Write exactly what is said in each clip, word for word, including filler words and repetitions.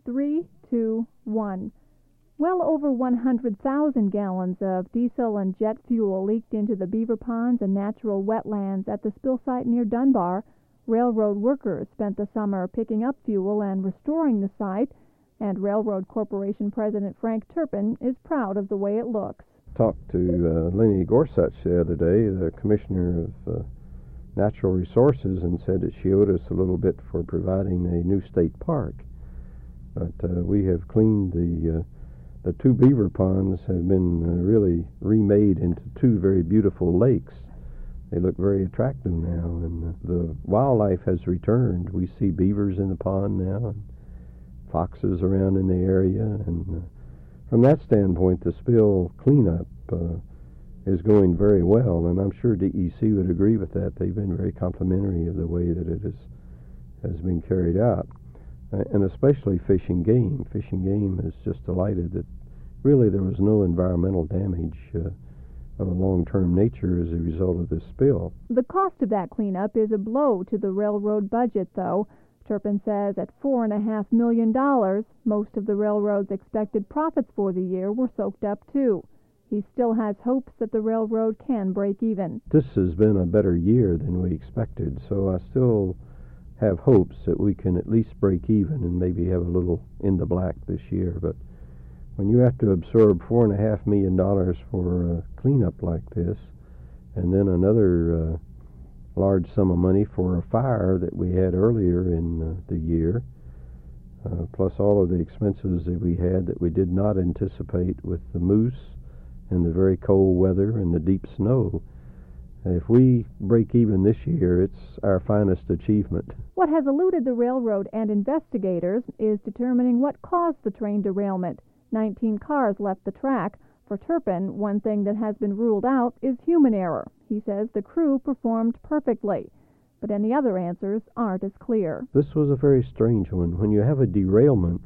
Three, two, one. Well over one hundred thousand gallons of diesel and jet fuel leaked into the beaver ponds and natural wetlands at the spill site near Dunbar. Railroad workers spent the summer picking up fuel and restoring the site, and Railroad Corporation President Frank Turpin is proud of the way it looks. Talked to uh, Lenny Gorsuch the other day, the Commissioner of uh, Natural Resources, and said that she owed us a little bit for providing a new state park. But uh, we have cleaned the... Uh, The two beaver ponds have been uh, really remade into two very beautiful lakes. They look very attractive now, and uh, the wildlife has returned. We see beavers in the pond now, and foxes around in the area, and uh, from that standpoint, the spill cleanup uh, is going very well, and I'm sure D E C would agree with that. They've been very complimentary of the way that it is, has been carried out. Uh, and especially Fish and Game. Fish and Game is just delighted that really there was no environmental damage uh, of a long-term nature as a result of this spill. The cost of that cleanup is a blow to the railroad budget, though. Turpin says at four and a half million dollars, most of the railroad's expected profits for the year were soaked up too. He still has hopes that the railroad can break even. This has been a better year than we expected, so I still have hopes that we can at least break even and maybe have a little in the black this year. But when you have to absorb four and a half million dollars for a cleanup like this, and then another uh, large sum of money for a fire that we had earlier in uh, the year, uh, plus all of the expenses that we had that we did not anticipate with the moose and the very cold weather and the deep snow, if we break even this year, it's our finest achievement. What has eluded the railroad and investigators is determining what caused the train derailment. Nineteen cars left the track. For Turpin, one thing that has been ruled out is human error. He says the crew performed perfectly, but any other answers aren't as clear. This was a very strange one. When you have a derailment,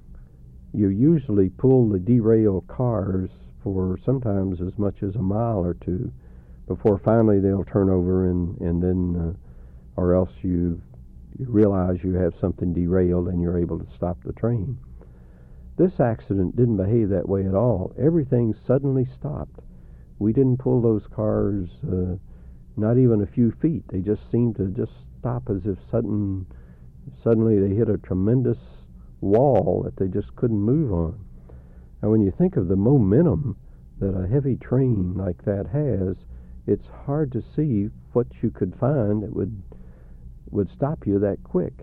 you usually pull the derailed cars for sometimes as much as a mile or two before finally they'll turn over, and, and then, uh, or else you, you realize you have something derailed and you're able to stop the train. This accident didn't behave that way at all. Everything suddenly stopped. We didn't pull those cars uh, not even a few feet. They just seemed to just stop as if sudden, suddenly they hit a tremendous wall that they just couldn't move on. And when you think of the momentum that a heavy train like that has, it's hard to see what you could find that would would stop you that quick.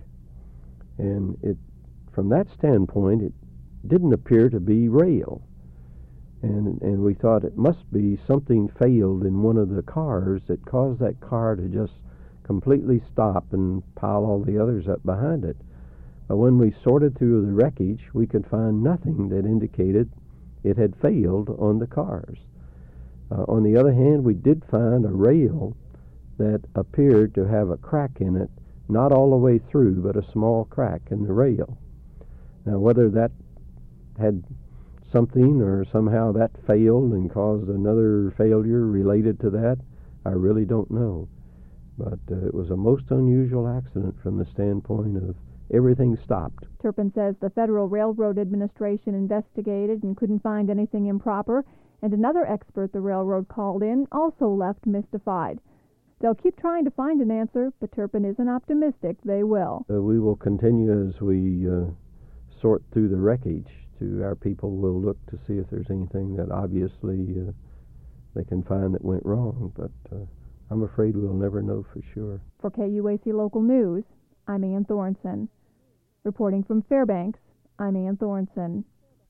And it, from that standpoint, it didn't appear to be rail. And and we thought it must be something failed in one of the cars that caused that car to just completely stop and pile all the others up behind it. But when we sorted through the wreckage, we could find nothing that indicated it had failed on the cars. Uh, on the other hand, we did find a rail that appeared to have a crack in it, not all the way through, but a small crack in the rail. Now, whether that had something or somehow that failed and caused another failure related to that, I really don't know. But uh, it was a most unusual accident from the standpoint of everything stopped. Turpin says the Federal Railroad Administration investigated and couldn't find anything improper, and another expert the railroad called in also left mystified. They'll keep trying to find an answer, but Turpin isn't optimistic they will. Uh, we will continue as we uh, sort through the wreckage. To our people will look to see if there's anything that obviously uh, they can find that went wrong, but uh, I'm afraid we'll never know for sure. For K U A C Local News, I'm Ann Thornton. Reporting from Fairbanks, I'm Ann Thornton.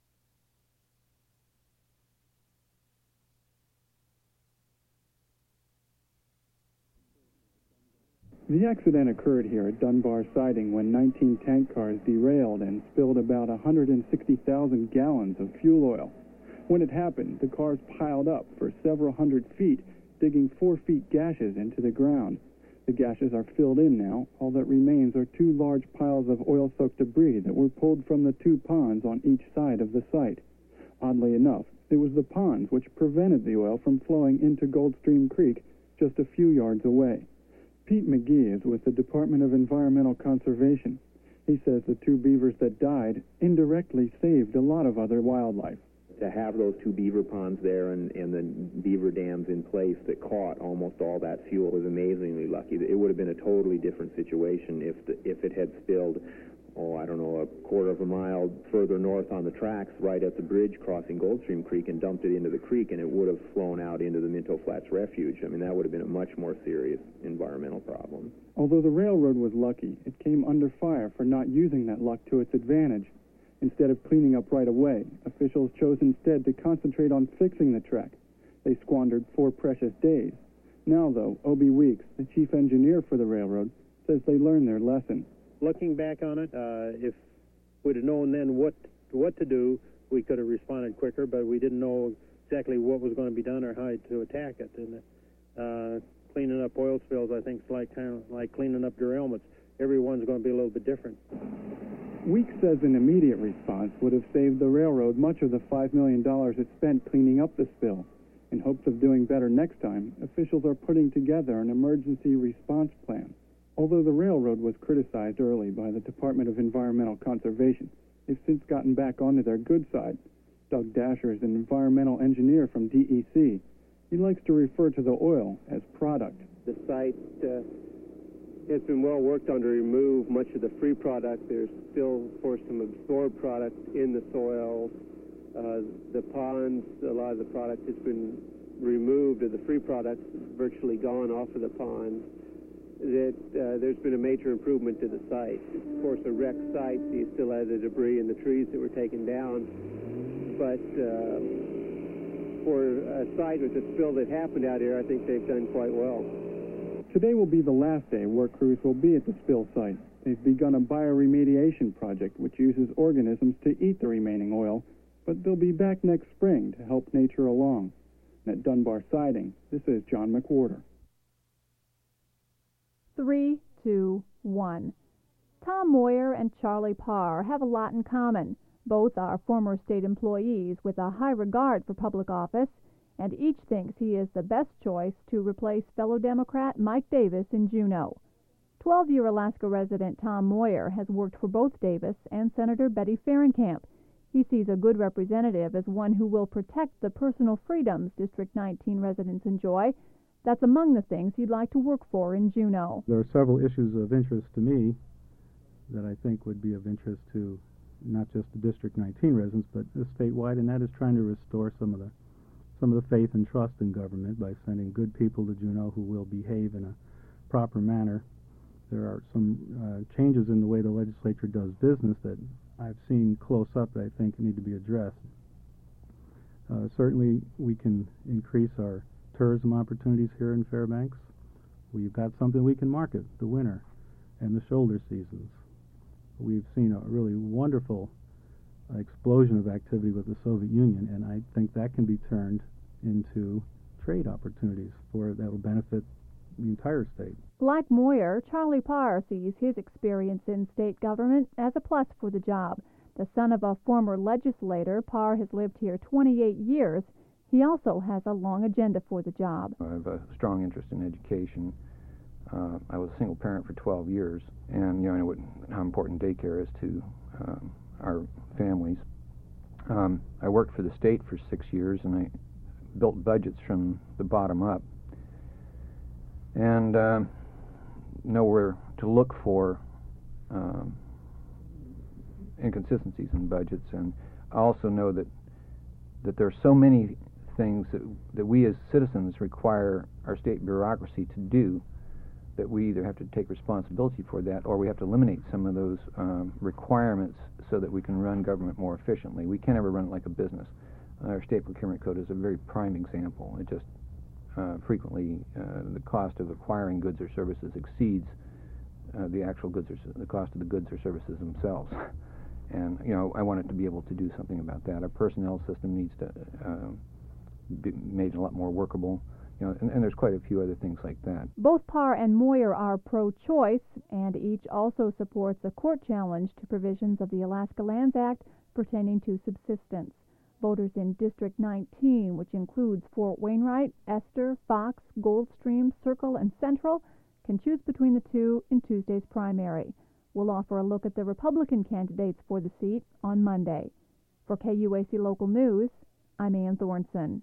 The accident occurred here at Dunbar Siding when nineteen tank cars derailed and spilled about one hundred sixty thousand gallons of fuel oil. When it happened, the cars piled up for several hundred feet, digging four feet gashes into the ground. The gashes are filled in now. All that remains are two large piles of oil-soaked debris that were pulled from the two ponds on each side of the site. Oddly enough, it was the ponds which prevented the oil from flowing into Goldstream Creek just a few yards away. Pete McGee is with the Department of Environmental Conservation. He says the two beavers that died indirectly saved a lot of other wildlife. To have those two beaver ponds there and, and the beaver dams in place that caught almost all that fuel was amazingly lucky. It would have been a totally different situation if the, if it had spilled, oh, I don't know, a quarter of a mile further north on the tracks right at the bridge crossing Goldstream Creek and dumped it into the creek, and it would have flown out into the Minto Flats Refuge. I mean, that would have been a much more serious environmental problem. Although the railroad was lucky, it came under fire for not using that luck to its advantage. Instead of cleaning up right away, officials chose instead to concentrate on fixing the track. They squandered four precious days. Now, though, Obie Weeks, the chief engineer for the railroad, says they learned their lesson. Looking back on it, uh, if we'd have known then what what to do, we could have responded quicker, but we didn't know exactly what was going to be done or how to attack it. And uh, cleaning up oil spills, I think, is like kind of like cleaning up derailments. Everyone's going to be a little bit different. Weeks says an immediate response would have saved the railroad much of the five million dollars it spent cleaning up the spill. In hopes of doing better next time, officials are putting together an emergency response plan. Although the railroad was criticized early by the Department of Environmental Conservation, they've since gotten back onto their good side. Doug Dasher is an environmental engineer from D E C. He likes to refer to the oil as product. The site uh, has been well worked on to remove much of the free product. There's still, of course, some absorbed product in the soil. Uh, the ponds, a lot of the product has been removed, or the free product virtually gone off of the ponds. That uh, there's been a major improvement to the site. Of course, a wrecked site, so you still have the debris and the trees that were taken down. But uh, for a site with a spill that happened out here, I think they've done quite well. Today will be the last day work crews will be at the spill site. They've begun a bioremediation project which uses organisms to eat the remaining oil, but they'll be back next spring to help nature along. And at Dunbar Siding, this is John McWhorter. Three, two, one. Tom Moyer and Charlie Parr have a lot in common. Both are former state employees with a high regard for public office, and each thinks he is the best choice to replace fellow Democrat Mike Davis in Juneau. twelve-year Alaska resident Tom Moyer has worked for both Davis and Senator Betty Fahrenkamp. He sees a good representative as one who will protect the personal freedoms District nineteen residents enjoy. That's among the things he'd like to work for in Juneau. There are several issues of interest to me that I think would be of interest to not just the District nineteen residents, but statewide, and that is trying to restore some of the some of the faith and trust in government by sending good people to Juneau who will behave in a proper manner. There are some uh, changes in the way the legislature does business that I've seen close up that I think need to be addressed. Uh, certainly, we can increase our tourism opportunities here in Fairbanks. We've got something we can market, the winter and the shoulder seasons. We've seen a really wonderful explosion of activity with the Soviet Union, and I think that can be turned into trade opportunities for that will benefit the entire state. Like Moyer, Charlie Parr sees his experience in state government as a plus for the job. The son of a former legislator, Parr has lived here twenty-eight years. He also has a long agenda for the job. I have a strong interest in education. Uh, I was a single parent for twelve years, and you know, I know what, how important daycare is to um, our families. Um, I worked for the state for six years, and I built budgets from the bottom up, and uh, know where to look for um, inconsistencies in budgets. And I also know that that there are so many things that, that we as citizens require our state bureaucracy to do that we either have to take responsibility for that or we have to eliminate some of those um, requirements so that we can run government more efficiently. We can't ever run it like a business. Our state procurement code is a very prime example. It just uh, frequently, uh, the cost of acquiring goods or services exceeds uh, the actual goods or the cost of the goods or services themselves. And, you know, I want it to be able to do something about that. Our personnel system needs to uh, be made a lot more workable. You know, and, and there's quite a few other things like that. Both Parr and Moyer are pro-choice, and each also supports a court challenge to provisions of the Alaska Lands Act pertaining to subsistence. Voters in District nineteen, which includes Fort Wainwright, Esther, Fox, Goldstream, Circle, and Central, can choose between the two in Tuesday's primary. We'll offer a look at the Republican candidates for the seat on Monday. For K U A C Local News, I'm Ann Thornson.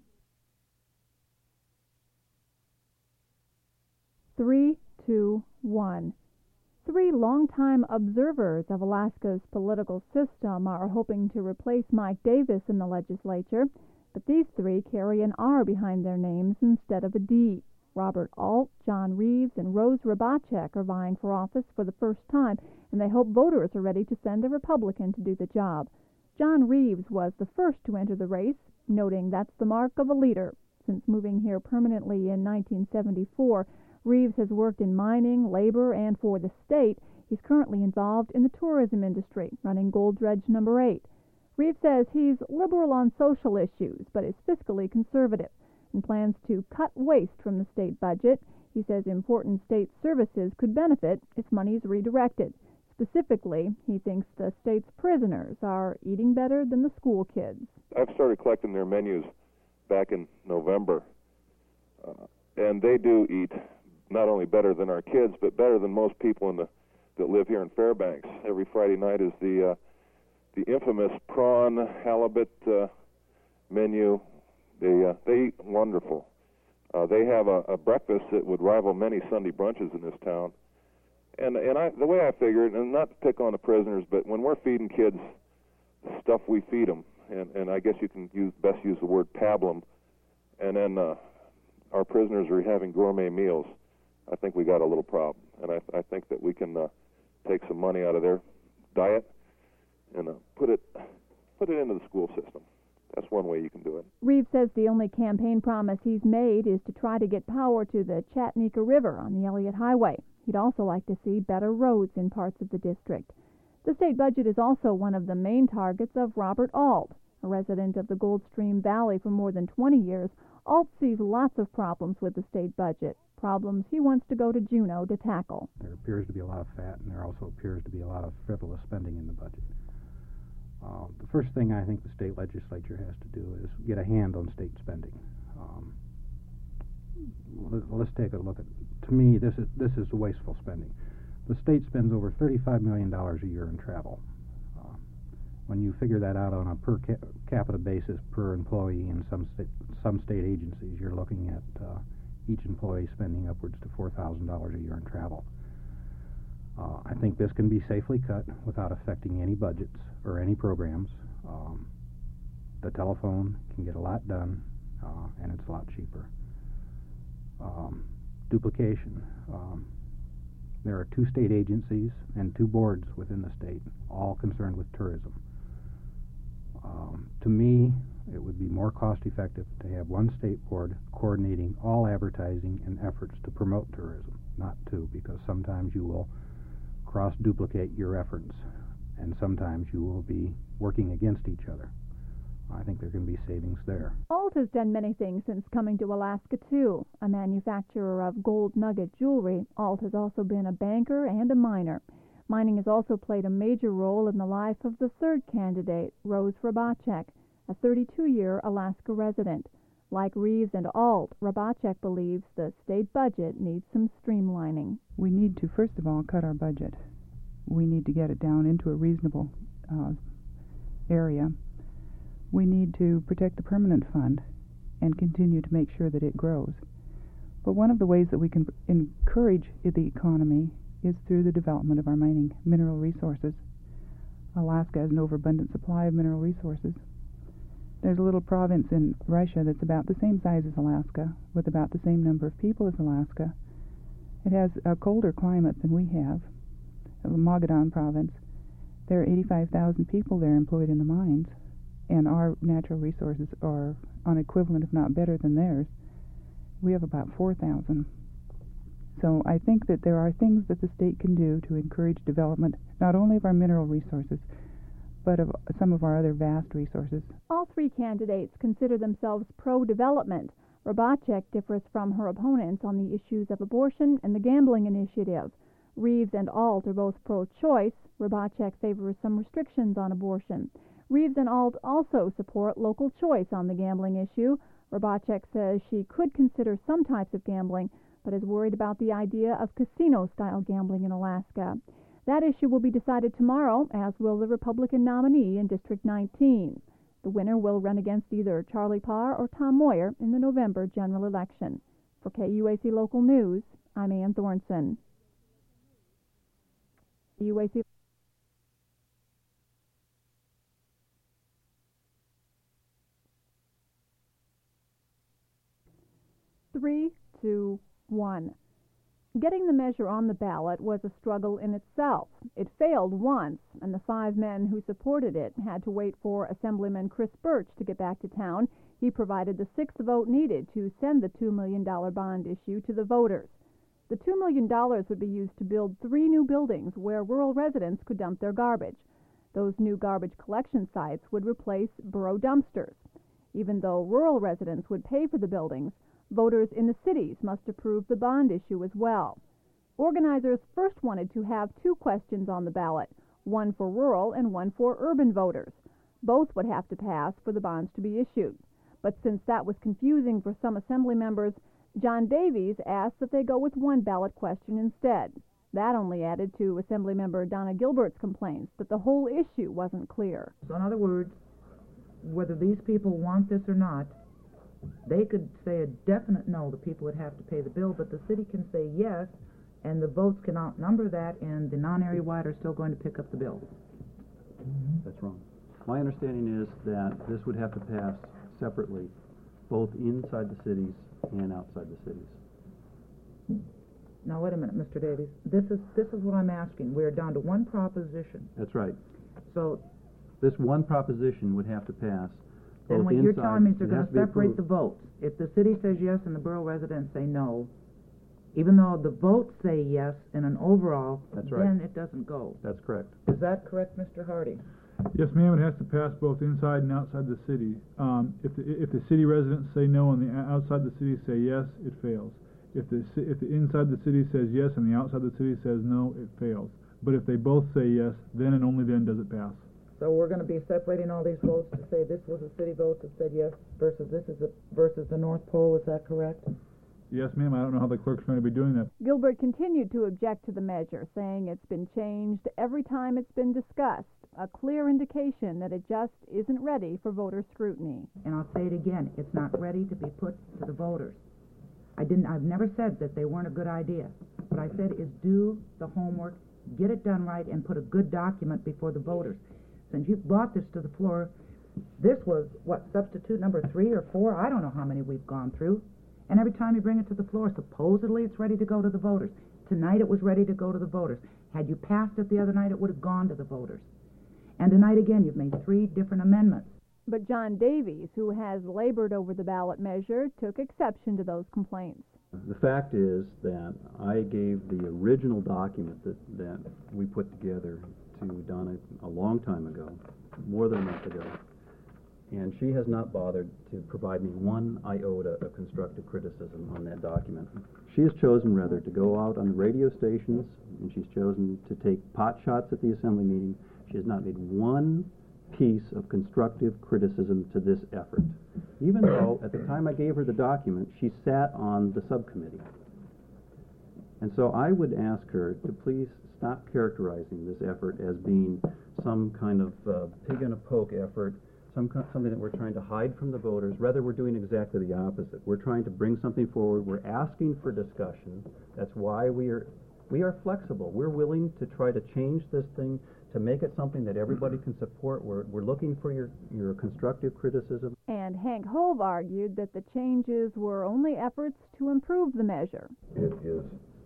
Three, two, one. Three longtime observers of Alaska's political system are hoping to replace Mike Davis in the legislature, but these three carry an R behind their names instead of a D. Robert Alt, John Reeves, and Rose Rabacek are vying for office for the first time, and they hope voters are ready to send a Republican to do the job. John Reeves was the first to enter the race, noting that's the mark of a leader. Since moving here permanently in nineteen seventy-four, Reeves has worked in mining, labor, and for the state. He's currently involved in the tourism industry, running Gold Dredge Number eight. Reeves says he's liberal on social issues, but is fiscally conservative, and plans to cut waste from the state budget. He says important state services could benefit if money is redirected. Specifically, he thinks the state's prisoners are eating better than the school kids. I've started collecting their menus back in November, uh, and they do eat not only better than our kids, but better than most people in the that live here in Fairbanks. Every Friday night is the uh, the infamous prawn halibut uh, menu. They uh, they eat wonderful. Uh, they have a, a breakfast that would rival many Sunday brunches in this town. And and I, the way I figure it, and not to pick on the prisoners, but when we're feeding kids stuff, we feed them, and and I guess you can use best use the word pablum, and then uh, our prisoners are having gourmet meals. I think we got a little problem, and I, I think that we can uh, take some money out of their diet and uh, put it put it into the school system. That's one way you can do it. Reeves says the only campaign promise he's made is to try to get power to the Chattanooga River on the Elliott Highway. He'd also like to see better roads in parts of the district. The state budget is also one of the main targets of Robert Alt. A resident of the Goldstream Valley for more than twenty years, Alt sees lots of problems with the state budget. Problems he wants to go to Juneau to tackle. There appears to be a lot of fat, and there also appears to be a lot of frivolous spending in the budget. Uh, the first thing I think the state legislature has to do is get a hand on state spending. Um, let, let's take a look at. To me, this is this is wasteful spending. The state spends over thirty-five million dollars a year in travel. Uh, when you figure that out on a per ca capita basis per employee in some state some state agencies, you're looking at uh, each employee spending upwards to four thousand dollars a year in travel. Uh, I think this can be safely cut without affecting any budgets or any programs. Um, the telephone can get a lot done, uh, and it's a lot cheaper. Um, duplication. Um, there are two state agencies and two boards within the state, all concerned with tourism. Um, to me, it would be more cost-effective to have one state board coordinating all advertising and efforts to promote tourism, not two, because sometimes you will cross-duplicate your efforts, and sometimes you will be working against each other. I think there can be savings there. Alt has done many things since coming to Alaska, too. A manufacturer of gold nugget jewelry, Alt has also been a banker and a miner. Mining has also played a major role in the life of the third candidate, Rose Rabacek, a thirty-two-year Alaska resident. Like Reeves and Alt, Rabacek believes the state budget needs some streamlining. We need to, first of all, cut our budget. We need to get it down into a reasonable uh, area. We need to protect the permanent fund and continue to make sure that it grows. But one of the ways that we can encourage the economy is through the development of our mining mineral resources. Alaska has an overabundant supply of mineral resources. There's a little province in Russia that's about the same size as Alaska, with about the same number of people as Alaska. It has a colder climate than we have. The Mogollon province, there are eighty-five thousand people there employed in the mines, and our natural resources are on equivalent, if not better, than theirs. We have about four thousand. So I think that there are things that the state can do to encourage development, not only of our mineral resources, but of some of our other vast resources. All three candidates consider themselves pro-development. Rabacek differs from her opponents on the issues of abortion and the gambling initiative. Reeves and Alt are both pro-choice. Rabacek favors some restrictions on abortion. Reeves and Alt also support local choice on the gambling issue. Rabacek says she could consider some types of gambling, but is worried about the idea of casino-style gambling in Alaska. That issue will be decided tomorrow, as will the Republican nominee in District nineteen. The winner will run against either Charlie Parr or Tom Moyer in the November general election. For K U A C Local News, I'm Ann Thornson. K U A C Three, two, one. Getting the measure on the ballot was a struggle in itself. It failed once, and the five men who supported it had to wait for Assemblyman Chris Birch to get back to town. He provided the sixth vote needed to send the two million dollars bond issue to the voters. The two million dollars would be used to build three new buildings where rural residents could dump their garbage. Those new garbage collection sites would replace borough dumpsters. Even though rural residents would pay for the buildings, voters in the cities must approve the bond issue as well. Organizers first wanted to have two questions on the ballot, one for rural and one for urban voters. Both would have to pass for the bonds to be issued. But since that was confusing for some assembly members, John Davies asked that they go with one ballot question instead. That only added to Assemblymember Donna Gilbert's complaints that the whole issue wasn't clear. So in other words, whether these people want this or not, they could say a definite no, the people would have to pay the bill, but the city can say yes, and the votes can outnumber that, and the non-area wide are still going to pick up the bill. Mm-hmm. That's wrong. My understanding is that this would have to pass separately, both inside the cities and outside the cities. Now wait a minute, Mister Davies. This is this is what I'm asking. We're down to one proposition. That's right. So this one proposition would have to pass. Then what inside, you're telling me is they're going to separate approved. the votes. If the city says yes and the borough residents say no, even though the votes say yes in an overall, That's right. then it doesn't go. That's correct. Is that correct, Mister Hardy? Yes, ma'am. It has to pass both inside and outside the city. Um, if the if the city residents say no and the outside the city say yes, it fails. If the if the inside the city says yes and the outside the city says no, it fails. But if they both say yes, then and only then does it pass. So we're going to be separating all these votes to say this was a city vote that said yes versus this is a, versus the North Pole. Is that correct? Yes, ma'am. I don't know how the clerk's going to be doing that. Gilbert continued to object to the measure, saying it's been changed every time it's been discussed, a clear indication that it just isn't ready for voter scrutiny. And I'll say it again, it's not ready to be put to the voters. I didn't, I've never said that they weren't a good idea. What I said is do the homework, get it done right, and put a good document before the voters. Since you brought this to the floor, this was, what, substitute number three or four? I don't know how many we've gone through. And every time you bring it to the floor, supposedly it's ready to go to the voters. Tonight it was ready to go to the voters. Had you passed it the other night, it would have gone to the voters. And tonight again, you've made three different amendments. But John Davies, who has labored over the ballot measure, took exception to those complaints. The fact is that I gave the original document that, that we put together to Donna a long time ago, more than a month ago, and she has not bothered to provide me one iota of constructive criticism on that document. She has chosen rather to go out on the radio stations, and she's chosen to take pot shots at the assembly meeting. She has not made one piece of constructive criticism to this effort, even though at the time I gave her the document, she sat on the subcommittee. And so I would ask her to please stop characterizing this effort as being some kind of uh, pig in a poke effort, some something that we're trying to hide from the voters. Rather, we're doing exactly the opposite. We're trying to bring something forward. We're asking for discussion. That's why we are we are flexible. We're willing to try to change this thing to make it something that everybody can support. We're, we're looking for your, your constructive criticism. And Hank Hove argued that the changes were only efforts to improve the measure. It is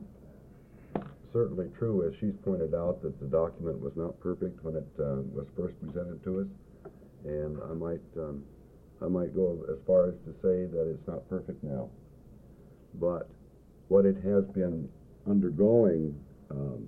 certainly true, as she's pointed out, that the document was not perfect when it uh, was first presented to us, and I might um, I might go as far as to say that it's not perfect now. But what it has been undergoing um,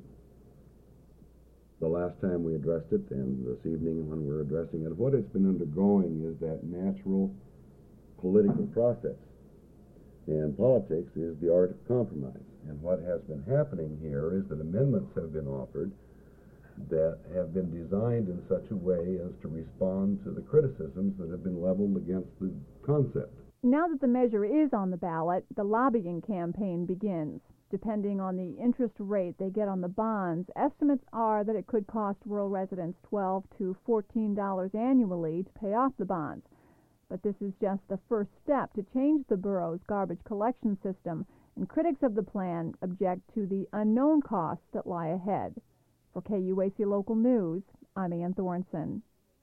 the last time we addressed it, and this evening when we're addressing it, what it's been undergoing is that natural political process. And politics is the art of compromise. And what has been happening here is that amendments have been offered that have been designed in such a way as to respond to the criticisms that have been leveled against the concept. Now that the measure is on the ballot, the lobbying campaign begins. depending on the interest rate they get on the bonds. Estimates are that it could cost rural residents twelve to fourteen dollars annually to pay off the bonds. But this is just the first step to change the borough's garbage collection system, and critics of the plan object to the unknown costs that lie ahead. For K U A C Local News, I'm Ann Thornton.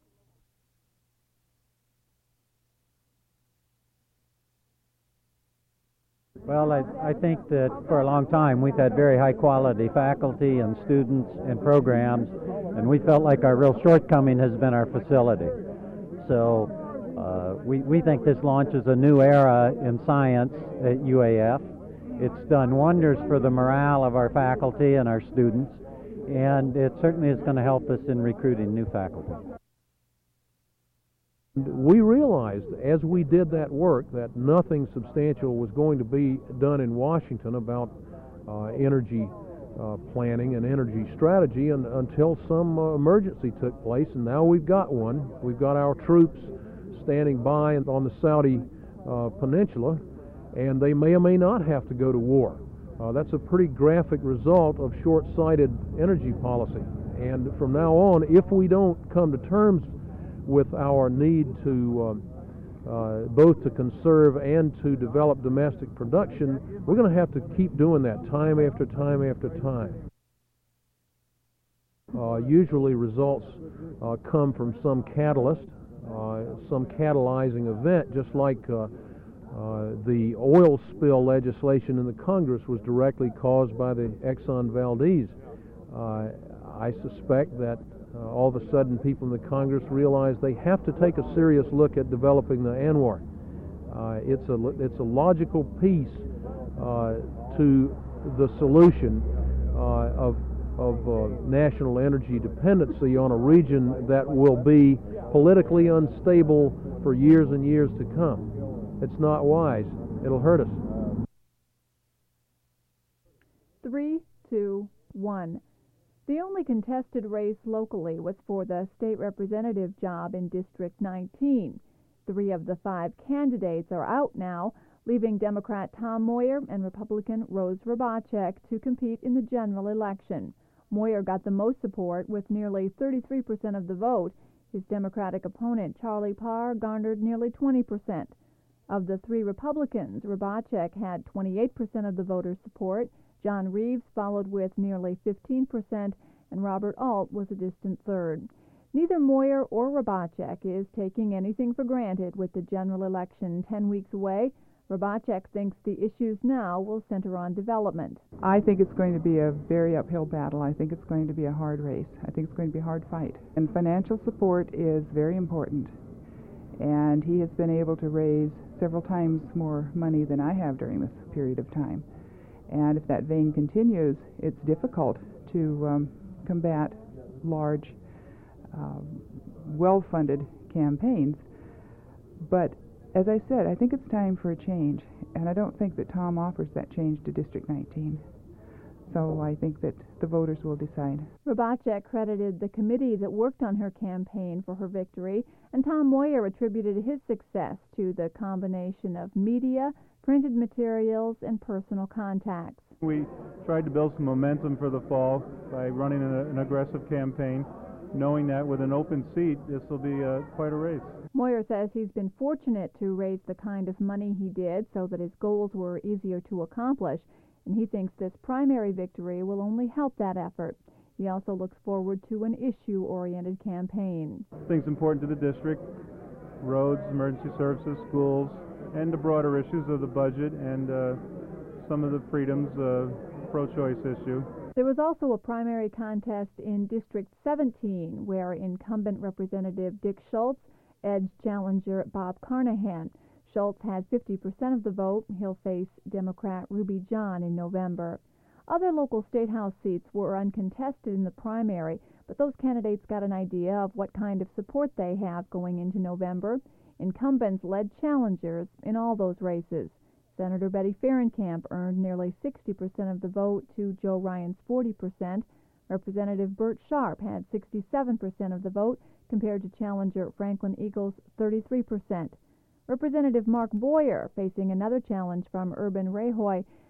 Well, I, I think that for a long time we've had very high-quality faculty and students and programs, and we felt like our real shortcoming has been our facility. So uh, we, we think this launches a new era in science at U A F. It's done wonders for the morale of our faculty and our students, and it certainly is going to help us in recruiting new faculty. We realized as we did that work that nothing substantial was going to be done in Washington about uh, energy uh, planning and energy strategy and, until some uh, emergency took place, and now we've got one. We've got our troops standing by on the Saudi uh, peninsula, and they may or may not have to go to war. Uh, that's a pretty graphic result of short-sighted energy policy. And from now on, if we don't come to terms with our need to uh, uh, both to conserve and to develop domestic production, we're going to have to keep doing that time after time after time. Uh, usually results uh, come from some catalyst, uh, some catalyzing event, just like uh, uh, the oil spill legislation in the Congress was directly caused by the Exxon Valdez. Uh, I suspect that Uh, all of a sudden people in the Congress realize they have to take a serious look at developing the ANWR. Uh, it's a it's a logical piece uh, to the solution uh, of of uh, national energy dependency on a region that will be politically unstable for years and years to come. It's not wise. It'll hurt us. Three, two, one. The only contested race locally was for the state representative job in District nineteen. Three of the five candidates are out now, leaving Democrat Tom Moyer and Republican Rose Rabacek to compete in the general election. Moyer got the most support with nearly thirty-three percent of the vote. His Democratic opponent, Charlie Parr, garnered nearly twenty percent. Of the three Republicans, Rabacek had twenty-eight percent of the voters' support. John Reeves followed with nearly fifteen percent, and Robert Alt was a distant third. Neither Moyer or Rabacek is taking anything for granted with the general election ten weeks away. Rabacek thinks the issues now will center on development. I think it's going to be a very uphill battle. I think it's going to be a hard race. I think it's going to be a hard fight. And financial support is very important. And he has been able to raise several times more money than I have during this period of time. And if that vein continues, it's difficult to um, combat large, uh, well-funded campaigns. But as I said, I think it's time for a change, and I don't think that Tom offers that change to District nineteen. So I think that the voters will decide. Rabacek credited the committee that worked on her campaign for her victory, and Tom Moyer attributed his success to the combination of media, printed materials, and personal contacts. We tried to build some momentum for the fall by running an, an aggressive campaign, knowing that with an open seat, this will be uh, quite a race. Moyer says he's been fortunate to raise the kind of money he did so that his goals were easier to accomplish, and he thinks this primary victory will only help that effort. He also looks forward to an issue-oriented campaign. Things important to the district: roads, emergency services, schools, and the broader issues of the budget and uh, some of the freedoms, uh, pro-choice issue. There was also a primary contest in District seventeen, where incumbent Representative Dick Schultz edged challenger Bob Carnahan. Schultz had fifty percent of the vote. He'll face Democrat Ruby John in November. Other local statehouse seats were uncontested in the primary, but those candidates got an idea of what kind of support they have going into November. Incumbents led challengers in all those races. Senator Betty Fahrenkamp earned nearly sixty percent of the vote to Joe Ryan's forty percent. Representative Bert Sharp had sixty-seven percent of the vote compared to challenger Franklin Eagle's thirty-three percent. Representative Mark Boyer, facing another challenge from Urban Rajoy,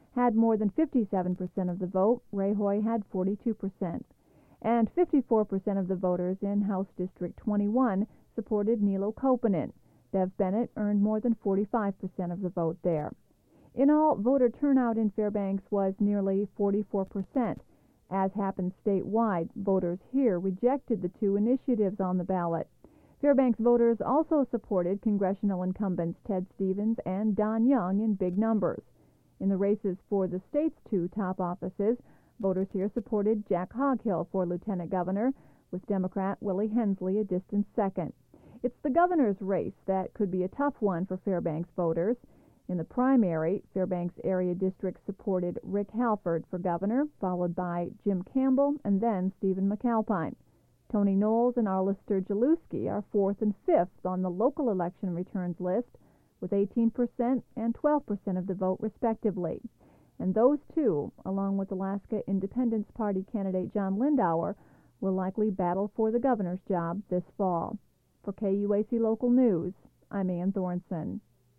had more than fifty-seven percent of the vote. Rajoy had forty-two percent. And fifty-four percent of the voters in House District twenty-one supported Nilo Koppanen. Bev Bennett earned more than forty-five percent of the vote there. In all, voter turnout in Fairbanks was nearly forty-four percent. As happened statewide, voters here rejected the two initiatives on the ballot. Fairbanks voters also supported congressional incumbents Ted Stevens and Don Young in big numbers. In the races for the state's two top offices, voters here supported Jack Hoghill for lieutenant governor, with Democrat Willie Hensley a distant second. It's the governor's race that could be a tough one for Fairbanks voters. In the primary, Fairbanks area district supported Rick Halford for governor, followed by Jim Campbell and then Stephen McAlpine. Tony Knowles and Arla Sturgeluski are fourth and fifth on the local election returns list, with eighteen percent and twelve percent of the vote respectively. And those two, along with Alaska Independence Party candidate John Lindauer, will likely battle for the governor's job this fall. For K U A C Local News, I'm Ann Thornson.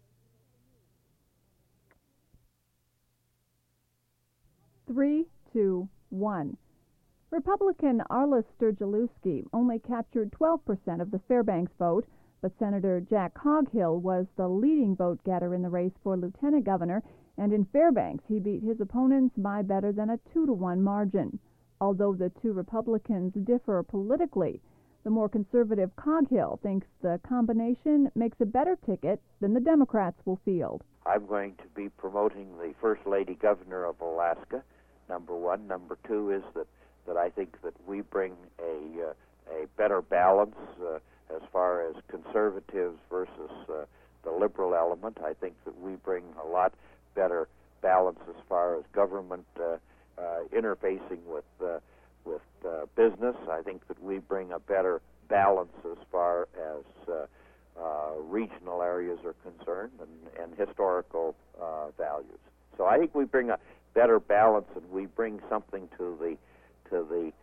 Three, two, one. Republican Arla Sturgeluski only captured twelve percent of the Fairbanks vote, but Senator Jack Hoghill was the leading vote-getter in the race for lieutenant governor, and in Fairbanks he beat his opponents by better than a two to one margin. Although the two Republicans differ politically, the more conservative Coghill thinks the combination makes a better ticket than the Democrats will field. I'm going to be promoting the First Lady Governor of Alaska, number one. Number two is that, that I think that we bring a, uh, a better balance uh, as far as conservatives versus uh, the liberal element. I think that we bring a lot better balance as far as government uh, uh, interfacing with uh, with uh, business. I think that we bring a better balance as far as uh, uh, regional areas are concerned and, and historical uh, values. So I think we bring a better balance, and we bring something to the to the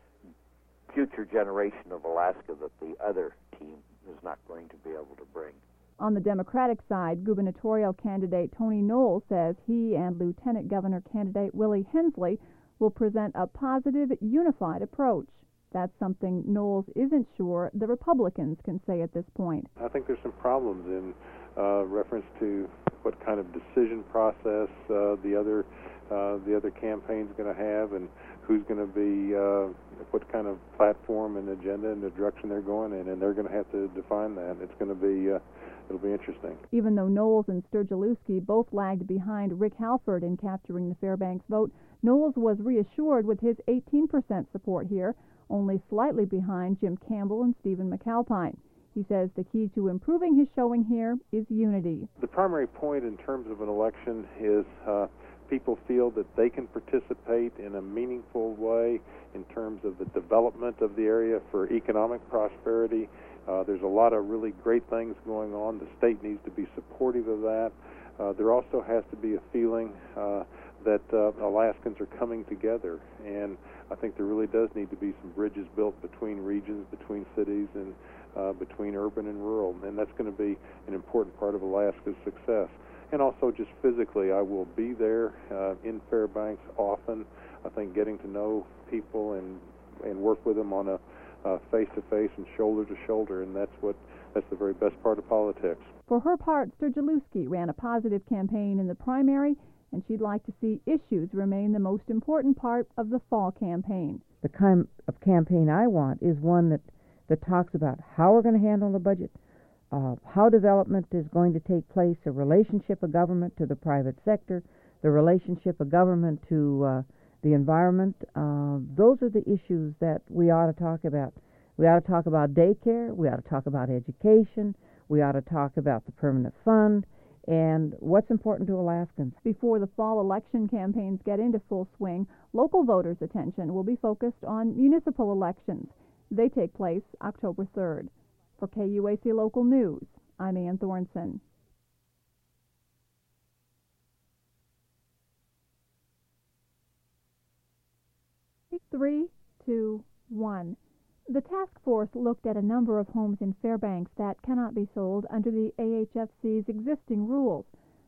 future generation of Alaska that the other team is not going to be able to bring. On the Democratic side, gubernatorial candidate Tony Knowles says he and Lieutenant Governor candidate Willie Hensley will present a positive, unified approach. That's something Knowles isn't sure the Republicans can say at this point. I think there's some problems in uh, reference to what kind of decision process uh, the other uh, the other campaign's going to have, and who's going to be uh, what kind of platform and agenda and the direction they're going in, and they're going to have to define that. It's going to be uh, it'll be interesting. Even though Knowles and Sturgeluski both lagged behind Rick Halford in capturing the Fairbanks vote, Knowles was reassured with his eighteen percent support here, only slightly behind Jim Campbell and Stephen McAlpine. He says the key to improving his showing here is unity. The primary point in terms of an election is uh, people feel that they can participate in a meaningful way in terms of the development of the area for economic prosperity. Uh, there's a lot of really great things going on. The state needs to be supportive of that. Uh, there also has to be a feeling uh, that uh, Alaskans are coming together, and I think there really does need to be some bridges built between regions, between cities, and uh, between urban and rural, and that's going to be an important part of Alaska's success. And also just physically, I will be there uh, in Fairbanks often. I think getting to know people and and work with them on a uh, face-to-face and shoulder-to-shoulder, and that's what that's the very best part of politics. For her part, Sturgeluski ran a positive campaign in the primary, and she'd like to see issues remain the most important part of the fall campaign. The kind of campaign I want is one that, that talks about how we're going to handle the budget, uh, how development is going to take place, the relationship of government to the private sector, the relationship of government to uh, the environment. Uh, those are the issues that we ought to talk about. We ought to talk about daycare, we ought to talk about education, we ought to talk about the permanent fund, and what's important to Alaskans. Before the fall election campaigns get into full swing, local voters' attention will be focused on municipal elections. They take place October third. For K U A C Local News, I'm Ann Thornson. Three, two, one. The task force looked at a number of homes in Fairbanks that cannot be sold under the A H F C's existing rules.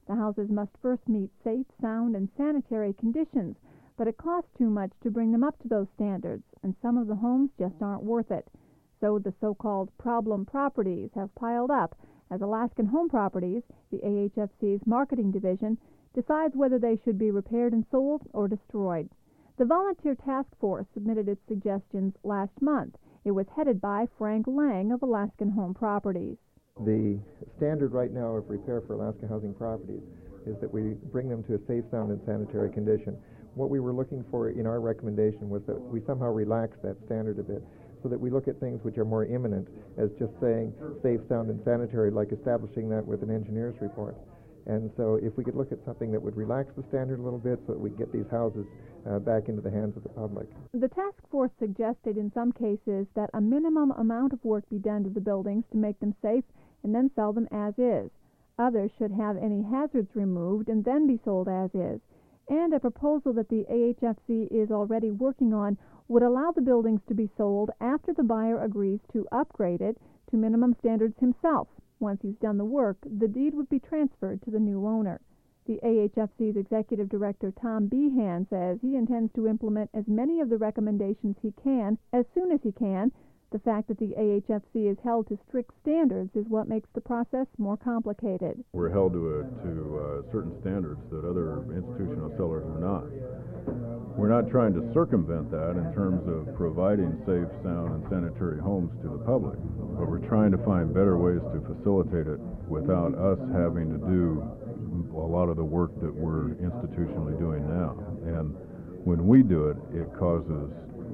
The houses must first meet safe, sound, and sanitary conditions, but it costs too much to bring them up to those standards, and some of the homes just aren't worth it. So the so-called problem properties have piled up as Alaskan Home Properties, the A H F C's marketing division, decides whether they should be repaired and sold or destroyed. The volunteer task force submitted its suggestions last month. It was headed by Frank Lang of Alaskan Home Properties. The standard right now of repair for Alaska Housing Properties is that we bring them to a safe, sound, and sanitary condition. What we were looking for in our recommendation was that we somehow relax that standard a bit, so that we look at things which are more imminent as just saying safe, sound, and sanitary, like establishing that with an engineer's report. And so if we could look at something that would relax the standard a little bit so that we get these houses uh, back into the hands of the public. The task force suggested in some cases that a minimum amount of work be done to the buildings to make them safe and then sell them as is. Others should have any hazards removed and then be sold as is. And a proposal that the A H F C is already working on would allow the buildings to be sold after the buyer agrees to upgrade it to minimum standards himself. Once he's done the work, the deed would be transferred to the new owner. The A H F C's executive director, Tom Behan, says he intends to implement as many of the recommendations he can as soon as he can. The fact that the A H F C is held to strict standards is what makes the process more complicated. We're held to, a, to uh, certain standards that other institutional sellers are not. We're not trying to circumvent that in terms of providing safe, sound, and sanitary homes to the public, but we're trying to find better ways to facilitate it without us having to do a lot of the work that we're institutionally doing now. And when we do it, it causes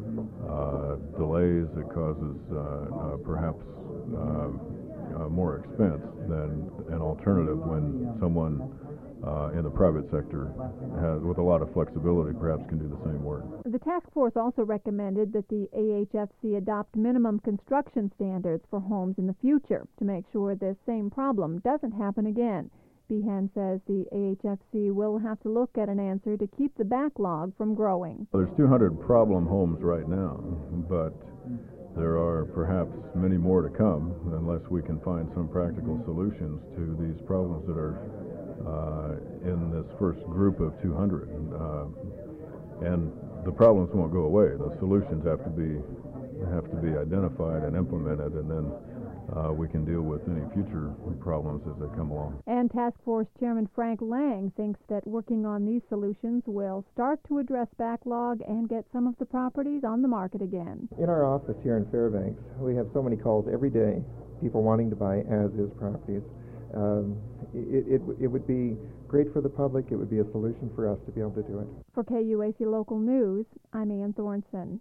uh, delays, it causes uh, uh, perhaps uh, uh, more expense than an alternative when someone Uh, in the private sector has, with a lot of flexibility, perhaps can do the same work. The task force also recommended that the A H F C adopt minimum construction standards for homes in the future to make sure this same problem doesn't happen again. Behan says the A H F C will have to look at an answer to keep the backlog from growing. There's two hundred problem homes right now, but there are perhaps many more to come unless we can find some practical solutions to these problems that are Uh, in this first group of two hundred, uh, and the problems won't go away. The solutions have to be have to be identified and implemented, and then uh, we can deal with any future problems as they come along. And Task Force Chairman Frank Lang thinks that working on these solutions will start to address backlog and get some of the properties on the market again. In our office here in Fairbanks, we have so many calls every day, people wanting to buy as-is properties. Um, it, it, it would be great for the public. It would be a solution for us to be able to do it. For K U A C Local News, I'm Ann Thornton.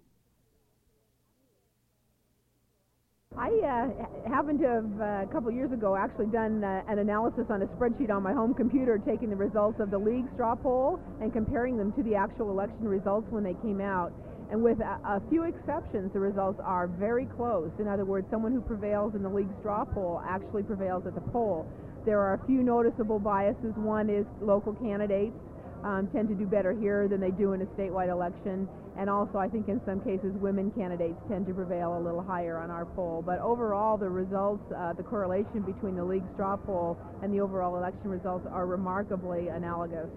I uh, happened to have, uh, a couple years ago, actually done uh, an analysis on a spreadsheet on my home computer, taking the results of the League straw poll and comparing them to the actual election results when they came out. And with a, a few exceptions, the results are very close. In other words, someone who prevails in the League straw poll actually prevails at the poll. There are a few noticeable biases. One is local candidates um, tend to do better here than they do in a statewide election. And also, I think in some cases, women candidates tend to prevail a little higher on our poll. But overall, the results, uh, the correlation between the League straw poll and the overall election results are remarkably analogous.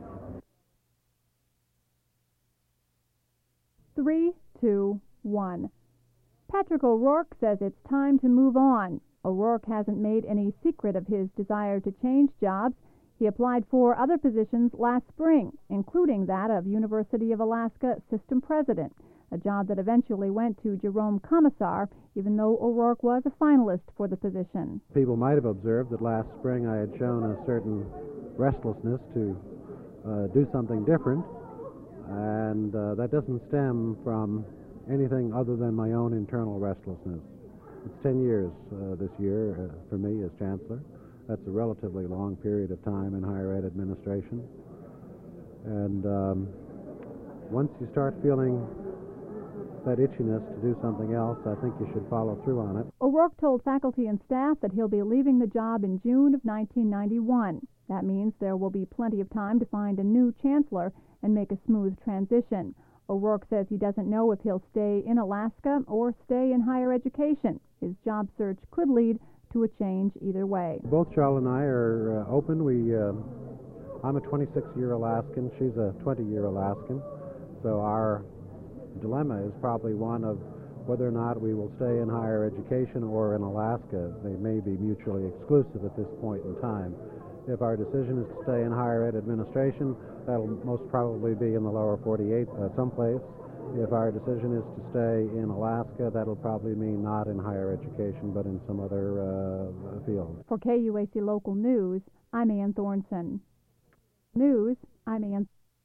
Three, two, one. Patrick O'Rourke says it's time to move on. O'Rourke hasn't made any secret of his desire to change jobs. He applied for other positions last spring, including that of University of Alaska System President, a job that eventually went to Jerome Commissar, even though O'Rourke was a finalist for the position. People might have observed that last spring I had shown a certain restlessness to uh, do something different, and uh, that doesn't stem from anything other than my own internal restlessness. It's ten years uh, this year uh, for me as Chancellor. That's a relatively long period of time in higher ed administration. And um, once you start feeling that itchiness to do something else, I think you should follow through on it. O'Rourke told faculty and staff that he'll be leaving the job in June of nineteen ninety-one. That means there will be plenty of time to find a new chancellor and make a smooth transition. O'Rourke says he doesn't know if he'll stay in Alaska or stay in higher education. His job search could lead to a change either way. Both Charlotte and I are uh, open. We uh, I'm a twenty-six-year Alaskan. She's a twenty-year Alaskan. So our dilemma is probably one of whether or not we will stay in higher education or in Alaska. They may be mutually exclusive at this point in time. If our decision is to stay in higher ed administration, that'll most probably be in the lower forty-eight uh, someplace. If our decision is to stay in Alaska, that'll probably mean not in higher education, but in some other uh, field. For K U A C Local News, I'm Ann Thornton. News, I'm Ann.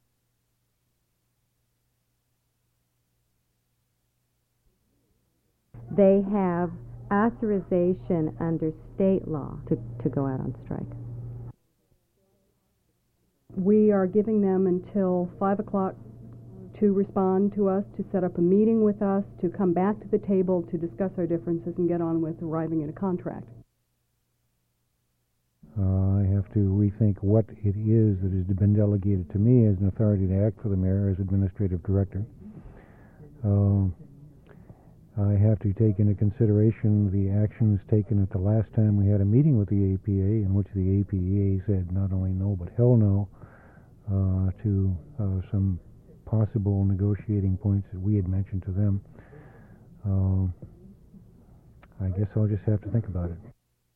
They have authorization under state law to, to go out on strike. We are giving them until five o'clock to respond to us, to set up a meeting with us, to come back to the table to discuss our differences and get on with arriving at a contract. Uh, I have to rethink what it is that has been delegated to me as an authority to act for the mayor as administrative director. Uh, I have to take into consideration the actions taken at the last time we had a meeting with the A P A, in which the A P A said not only no but hell no uh, to uh, some possible negotiating points that we had mentioned to them. Uh, I guess I'll just have to think about it.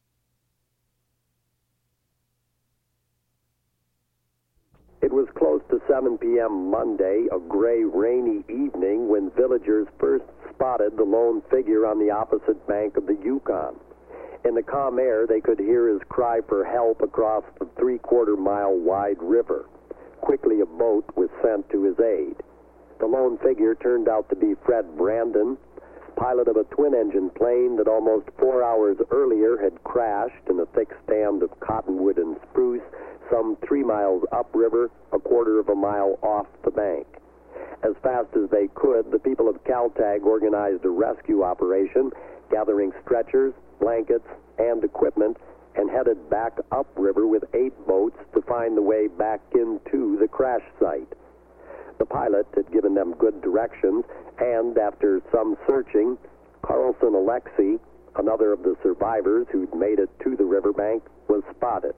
It was close to seven p.m. Monday, a gray, rainy evening, when villagers first spotted the lone figure on the opposite bank of the Yukon. In the calm air, they could hear his cry for help across the three-quarter mile wide river. Quickly, a boat was sent to his aid. The lone figure turned out to be Fred Brandon, pilot of a twin-engine plane that almost four hours earlier had crashed in a thick stand of cottonwood and spruce some three miles upriver, a quarter of a mile off the bank. As fast as they could, the people of Caltag organized a rescue operation, gathering stretchers, blankets, and equipment, and headed back upriver with eight boats to find the way back into the crash site. The pilot had given them good directions, and after some searching, Carlson Alexei, another of the survivors who'd made it to the riverbank, was spotted.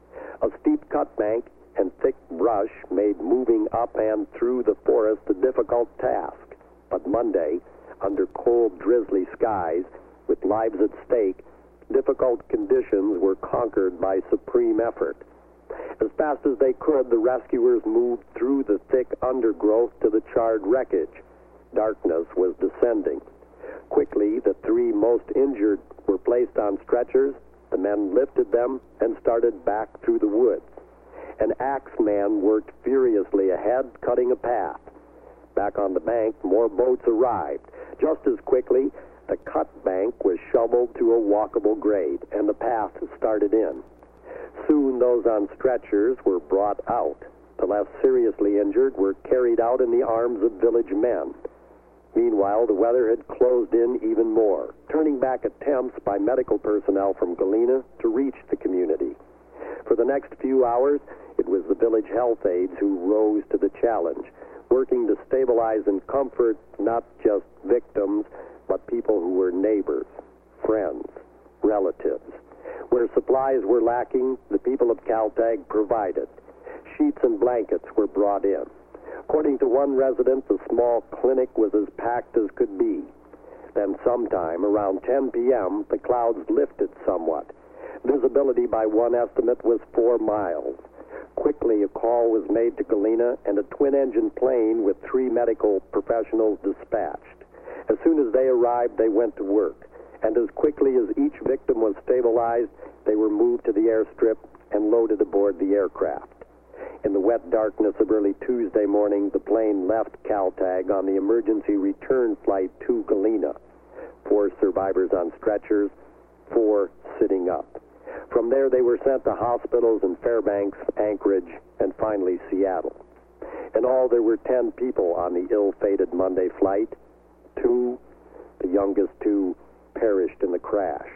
A steep cut bank and thick brush made moving up and through the forest a difficult task. But Monday, under cold, drizzly skies, with lives at stake, difficult conditions were conquered by supreme effort. As fast as they could, the rescuers moved through the thick undergrowth to the charred wreckage. Darkness was descending. Quickly, the three most injured were placed on stretchers. The men lifted them and started back through the woods. An axeman worked furiously ahead, cutting a path. Back on the bank, more boats arrived. Just as quickly, the cut bank was shoveled to a walkable grade, and the path started in. Soon, those on stretchers were brought out. The less seriously injured were carried out in the arms of village men. Meanwhile, the weather had closed in even more, turning back attempts by medical personnel from Galena to reach the community. For the next few hours, it was the village health aides who rose to the challenge, working to stabilize and comfort not just victims, but people who were neighbors, friends, relatives. Where supplies were lacking, the people of Caltag provided. Sheets and blankets were brought in. According to one resident, the small clinic was as packed as could be. Then sometime around ten p.m., the clouds lifted somewhat. Visibility by one estimate was four miles. Quickly, a call was made to Galena, and a twin-engine plane with three medical professionals dispatched. As soon as they arrived, they went to work, and as quickly as each victim was stabilized, they were moved to the airstrip and loaded aboard the aircraft. In the wet darkness of early Tuesday morning, the plane left Caltag on the emergency return flight to Galena. Four survivors on stretchers, four sitting up. From there, they were sent to hospitals in Fairbanks, Anchorage, and finally Seattle. In all, there were ten people on the ill-fated Monday flight. Two, the youngest two, perished in the crash.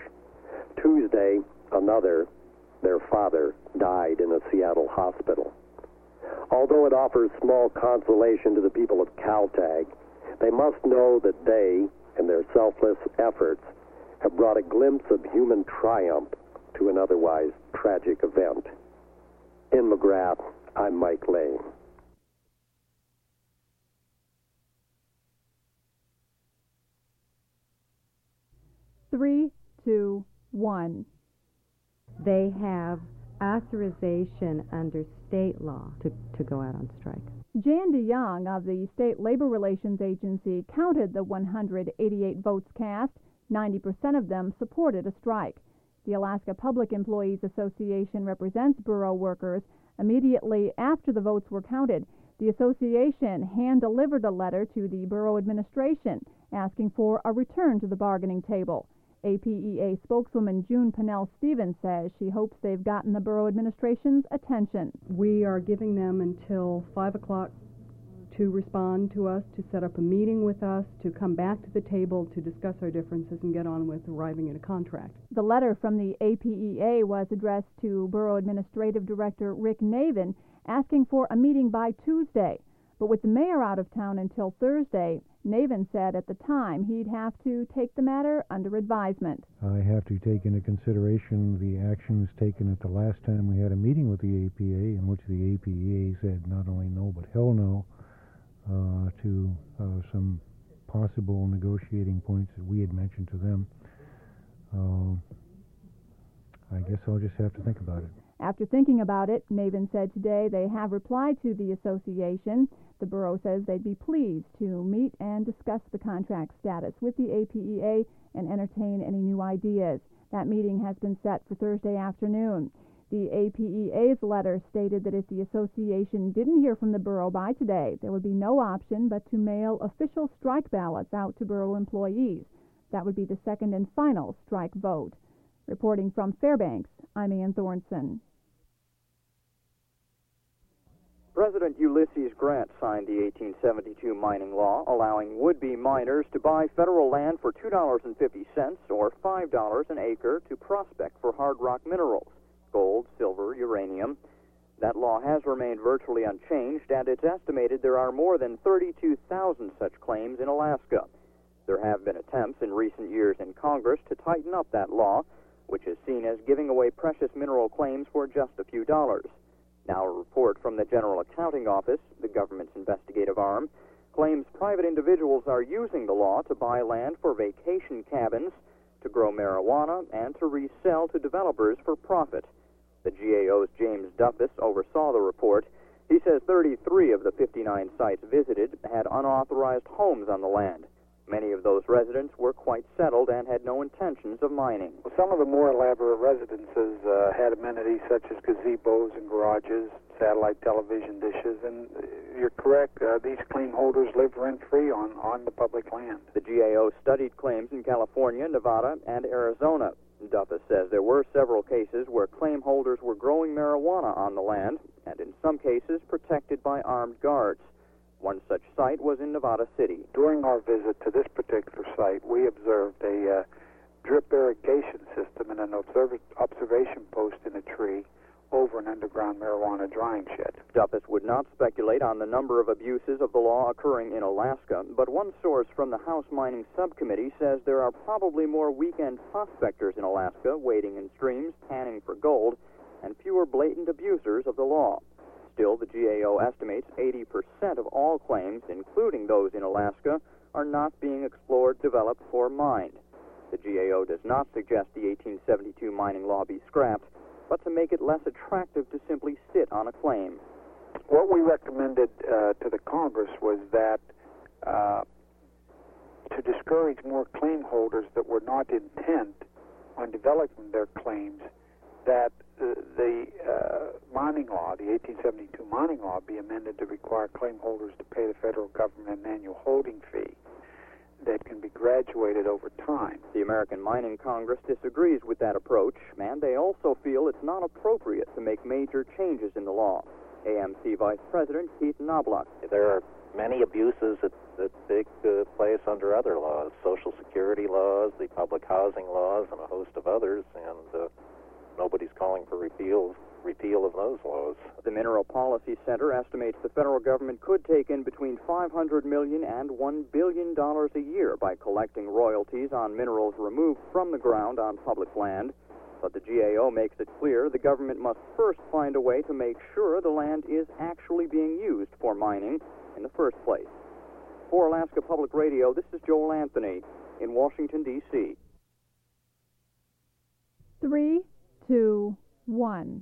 Tuesday, another, their father, died in a Seattle hospital. Although it offers small consolation to the people of Caltag, they must know that they, in their selfless efforts, have brought a glimpse of human triumph to an otherwise tragic event. In McGrath, I'm Mike Lane. Three, two, one. They have authorization under state law to, to go out on strike. Jan DeYoung of the State Labor Relations Agency counted the one hundred eighty-eight votes cast. ninety percent of them supported a strike. The Alaska Public Employees Association represents borough workers. Immediately after the votes were counted, the association hand-delivered a letter to the borough administration asking for a return to the bargaining table. A P E A spokeswoman June Pennell Stevens says she hopes they've gotten the borough administration's attention. We are giving them until five o'clock to respond to us, to set up a meeting with us, to come back to the table to discuss our differences and get on with arriving at a contract. The letter from the A P E A was addressed to Borough Administrative Director Rick Navin asking for a meeting by Tuesday. But with the mayor out of town until Thursday, Navin said at the time he'd have to take the matter under advisement. I have to take into consideration the actions taken at the last time we had a meeting with the A P A, in which the A P E A said not only no but hell no uh, to uh, some possible negotiating points that we had mentioned to them. Uh, I guess I'll just have to think about it. After thinking about it, Navin said today they have replied to the association. The borough says they'd be pleased to meet and discuss the contract status with the A P E A and entertain any new ideas. That meeting has been set for Thursday afternoon. The A P E A's letter stated that if the association didn't hear from the borough by today, there would be no option but to mail official strike ballots out to borough employees. That would be the second and final strike vote. Reporting from Fairbanks, I'm Ann Thornton. President Ulysses Grant signed the eighteen seventy-two mining law, allowing would-be miners to buy federal land for two dollars and fifty cents or five dollars an acre to prospect for hard rock minerals, gold, silver, uranium. That law has remained virtually unchanged, and it's estimated there are more than thirty-two thousand such claims in Alaska. There have been attempts in recent years in Congress to tighten up that law, which is seen as giving away precious mineral claims for just a few dollars. Now, a report from the General Accounting Office, the government's investigative arm, claims private individuals are using the law to buy land for vacation cabins, to grow marijuana, and to resell to developers for profit. The G A O's James Duffus oversaw the report. He says thirty-three of the fifty-nine sites visited had unauthorized homes on the land. Many of those residents were quite settled and had no intentions of mining. Well, some of the more elaborate residences uh, had amenities such as gazebos and garages, satellite television dishes, and you're correct, uh, these claim holders live rent-free on, on the public land. The G A O studied claims in California, Nevada, and Arizona. Duffus says there were several cases where claim holders were growing marijuana on the land, and in some cases protected by armed guards. One such site was in Nevada City. During our visit to this particular site, we observed a uh, drip irrigation system and an observ- observation post in a tree over an underground marijuana drying shed. Duffus would not speculate on the number of abuses of the law occurring in Alaska, but one source from the House Mining Subcommittee says there are probably more weekend prospectors in Alaska wading in streams, panning for gold, and fewer blatant abusers of the law. Still, the G A O estimates eighty percent of all claims, including those in Alaska, are not being explored, developed, or mined. The G A O does not suggest the eighteen seventy-two mining law be scrapped, but to make it less attractive to simply sit on a claim. What we recommended uh, to the Congress was that uh, to discourage more claim holders that were not intent on developing their claims, that uh, the uh, mining law, the eighteen seventy-two mining law, be amended to require claim holders to pay the federal government an annual holding fee that can be graduated over time. The American Mining Congress disagrees with that approach, and they also feel it's not appropriate to make major changes in the law. A M C Vice President Keith Knobloch. There are many abuses that, that take uh, place under other laws, Social Security laws, the public housing laws, and a host of others, and uh, nobody's calling for repeal, repeal of those laws. The Mineral Policy Center estimates the federal government could take in between five hundred million dollars and one billion dollars a year by collecting royalties on minerals removed from the ground on public land. But the G A O makes it clear the government must first find a way to make sure the land is actually being used for mining in the first place. For Alaska Public Radio, this is Joel Anthony in Washington, D C Three, two, one.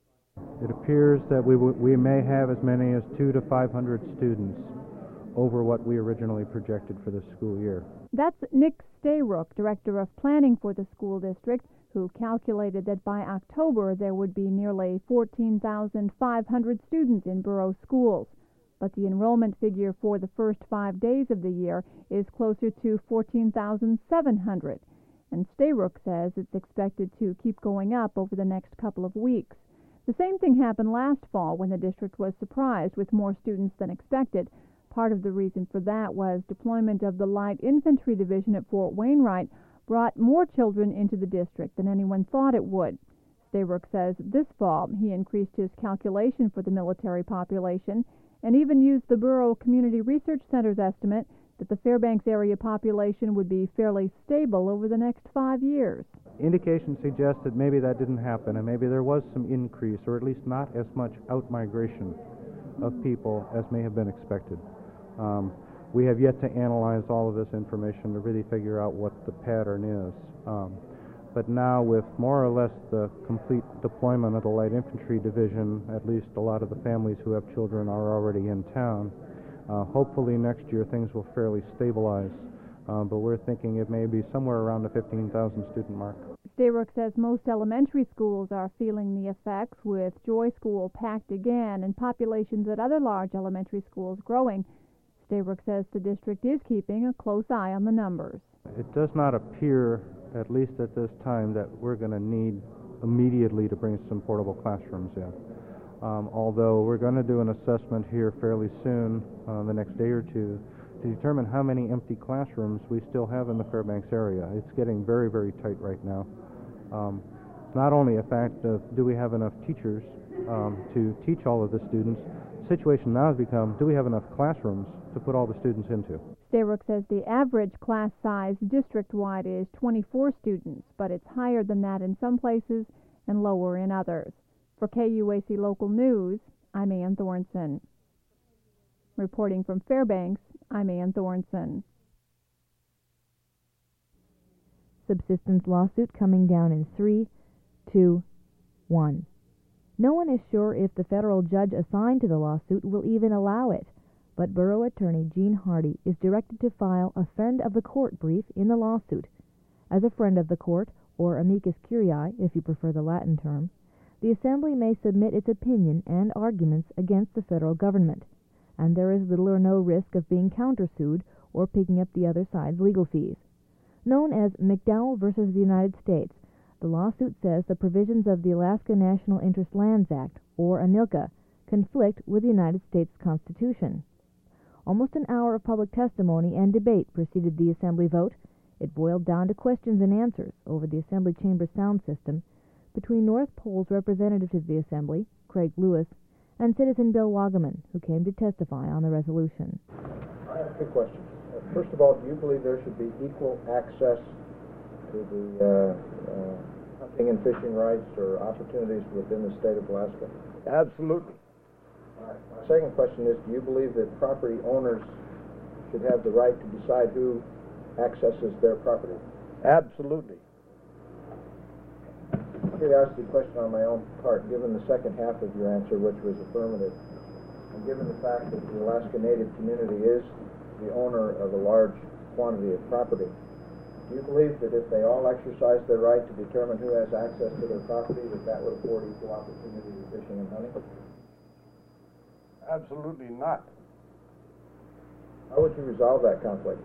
It appears that we, w- we may have as many as two to five hundred students over what we originally projected for this school year. That's Nick Stayrook, Director of Planning for the school district, who calculated that by October there would be nearly fourteen thousand five hundred students in borough schools. But the enrollment figure for the first five days of the year is closer to fourteen thousand seven hundred. And Stayrook says it's expected to keep going up over the next couple of weeks. The same thing happened last fall when the district was surprised with more students than expected. Part of the reason for that was deployment of the Light Infantry Division at Fort Wainwright brought more children into the district than anyone thought it would. Stayrook says this fall he increased his calculation for the military population and even used the Borough Community Research Center's estimate that the Fairbanks area population would be fairly stable over the next five years. Indications suggest that maybe that didn't happen, and maybe there was some increase, or at least not as much out-migration of people as may have been expected. Um, we have yet to analyze all of this information to really figure out what the pattern is. Um, but now with more or less the complete deployment of the Light Infantry Division, at least a lot of the families who have children are already in town. Uh, hopefully next year things will fairly stabilize, uh, but we're thinking it may be somewhere around the fifteen thousand student mark. Stayrook says most elementary schools are feeling the effects, with Joy School packed again and populations at other large elementary schools growing. Stayrook says the district is keeping a close eye on the numbers. It does not appear, at least at this time, that we're going to need immediately to bring some portable classrooms in. Um, although we're going to do an assessment here fairly soon, uh, the next day or two, to determine how many empty classrooms we still have in the Fairbanks area. It's getting very, very tight right now. Um, it's not only a fact of do we have enough teachers um, to teach all of the students. The situation now has become, do we have enough classrooms to put all the students into? Stayrook says the average class size district-wide is twenty-four students, but it's higher than that in some places and lower in others. For K U A C Local News, I'm Ann Thornton. Reporting from Fairbanks, I'm Ann Thornton. Subsistence lawsuit coming down in three, two, one. No one is sure if the federal judge assigned to the lawsuit will even allow it, but Borough Attorney Gene Hardy is directed to file a friend of the court brief in the lawsuit. As a friend of the court, or amicus curiae if you prefer the Latin term, the Assembly may submit its opinion and arguments against the federal government, and there is little or no risk of being countersued or picking up the other side's legal fees. Known as McDowell versus the United States, the lawsuit says the provisions of the Alaska National Interest Lands Act, or ANILCA, conflict with the United States Constitution. Almost an hour of public testimony and debate preceded the Assembly vote. It boiled down to questions and answers over the Assembly chamber sound system between North Pole's representative to the Assembly, Craig Lewis, and citizen Bill Wagaman, who came to testify on the resolution. I have two questions. Uh, first of all, do you believe there should be equal access to the uh, uh, hunting and fishing rights or opportunities within the state of Alaska? Absolutely. All right. My second question is, do you believe that property owners should have the right to decide who accesses their property? Absolutely. Curiosity question on my own part, given the second half of your answer, which was affirmative, and given the fact that the Alaska Native community is the owner of a large quantity of property, do you believe that if they all exercise their right to determine who has access to their property, that that would afford equal opportunity to fishing and hunting? Absolutely not. How would you resolve that conflict?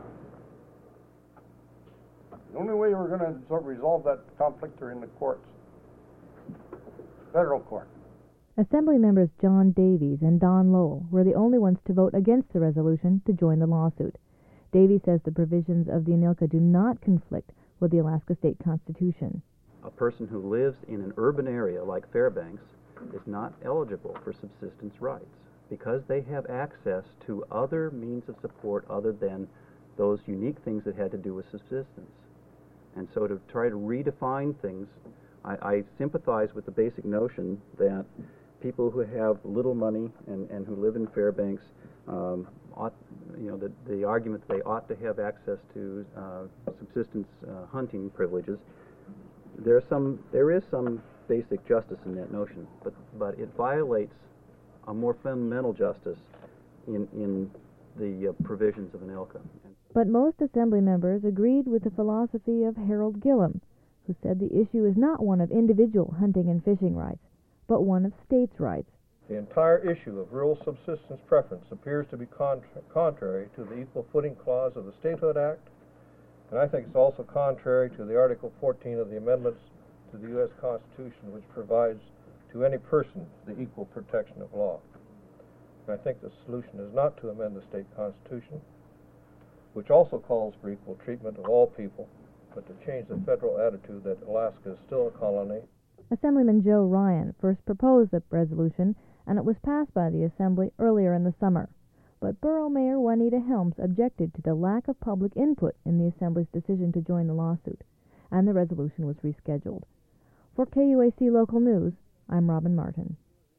The only way we're going to resolve that conflict are in the courts, federal court. Assembly members John Davies and Don Lowell were the only ones to vote against the resolution to join the lawsuit. Davies says the provisions of the ANILCA do not conflict with the Alaska State Constitution. A person who lives in an urban area like Fairbanks is not eligible for subsistence rights because they have access to other means of support other than those unique things that had to do with subsistence. And so to try to redefine things I, I sympathize with the basic notion that people who have little money and, and who live in Fairbanks um, ought, you know, the, the argument that they ought to have access to uh, subsistence uh, hunting privileges. There's some, there is some basic justice in that notion, but but it violates a more fundamental justice in in the uh, provisions of ANILCA. But most Assembly members agreed with the philosophy of Harold Gillum, who said the issue is not one of individual hunting and fishing rights, but one of states' rights. The entire issue of rural subsistence preference appears to be contra- contrary to the Equal Footing Clause of the Statehood Act, and I think it's also contrary to the Article fourteen of the amendments to the U S Constitution, which provides to any person the equal protection of law. And I think the solution is not to amend the state constitution, which also calls for equal treatment of all people, but to change the federal attitude that Alaska is still a colony. Assemblyman Joe Ryan first proposed the resolution, and it was passed by the Assembly earlier in the summer. But Borough Mayor Juanita Helms objected to the lack of public input in the Assembly's decision to join the lawsuit, and the resolution was rescheduled. For K U A C Local News, I'm Robin Martin.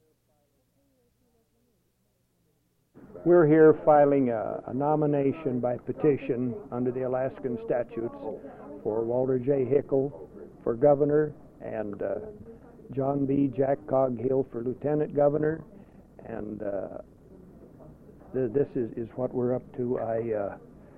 We're here filing a, a nomination by petition under the Alaskan statutes for Walter J. Hickel for governor and uh, John B. Jack Coghill for lieutenant governor, and uh, th- this is, is what we're up to. I uh,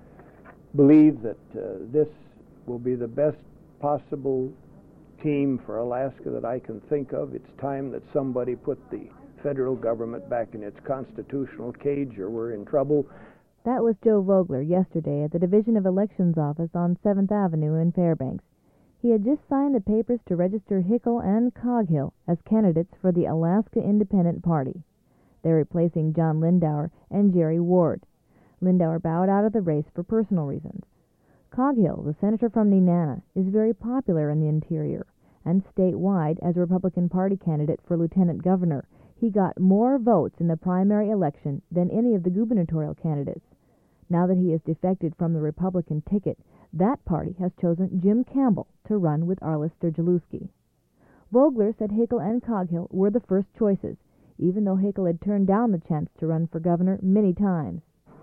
believe that uh, this will be the best possible team for Alaska that I can think of. It's time that somebody put the federal government back in its constitutional cage, or we're in trouble. That was Joe Vogler yesterday at the Division of Elections office on seventh Avenue in Fairbanks. He had just signed the papers to register Hickel and Coghill as candidates for the Alaska Independent Party. They're replacing John Lindauer and Jerry Ward. Lindauer bowed out of the race for personal reasons. Coghill, the senator from Nenana, is very popular in the interior, and statewide as a Republican Party candidate for lieutenant governor. He got more votes in the primary election than any of the gubernatorial candidates. Now that he has defected from the Republican ticket, that party has chosen Jim Campbell to run with Arlis Sturgeluski. Vogler said Hickel and Coghill were the first choices, even though Hickel had turned down the chance to run for governor many times.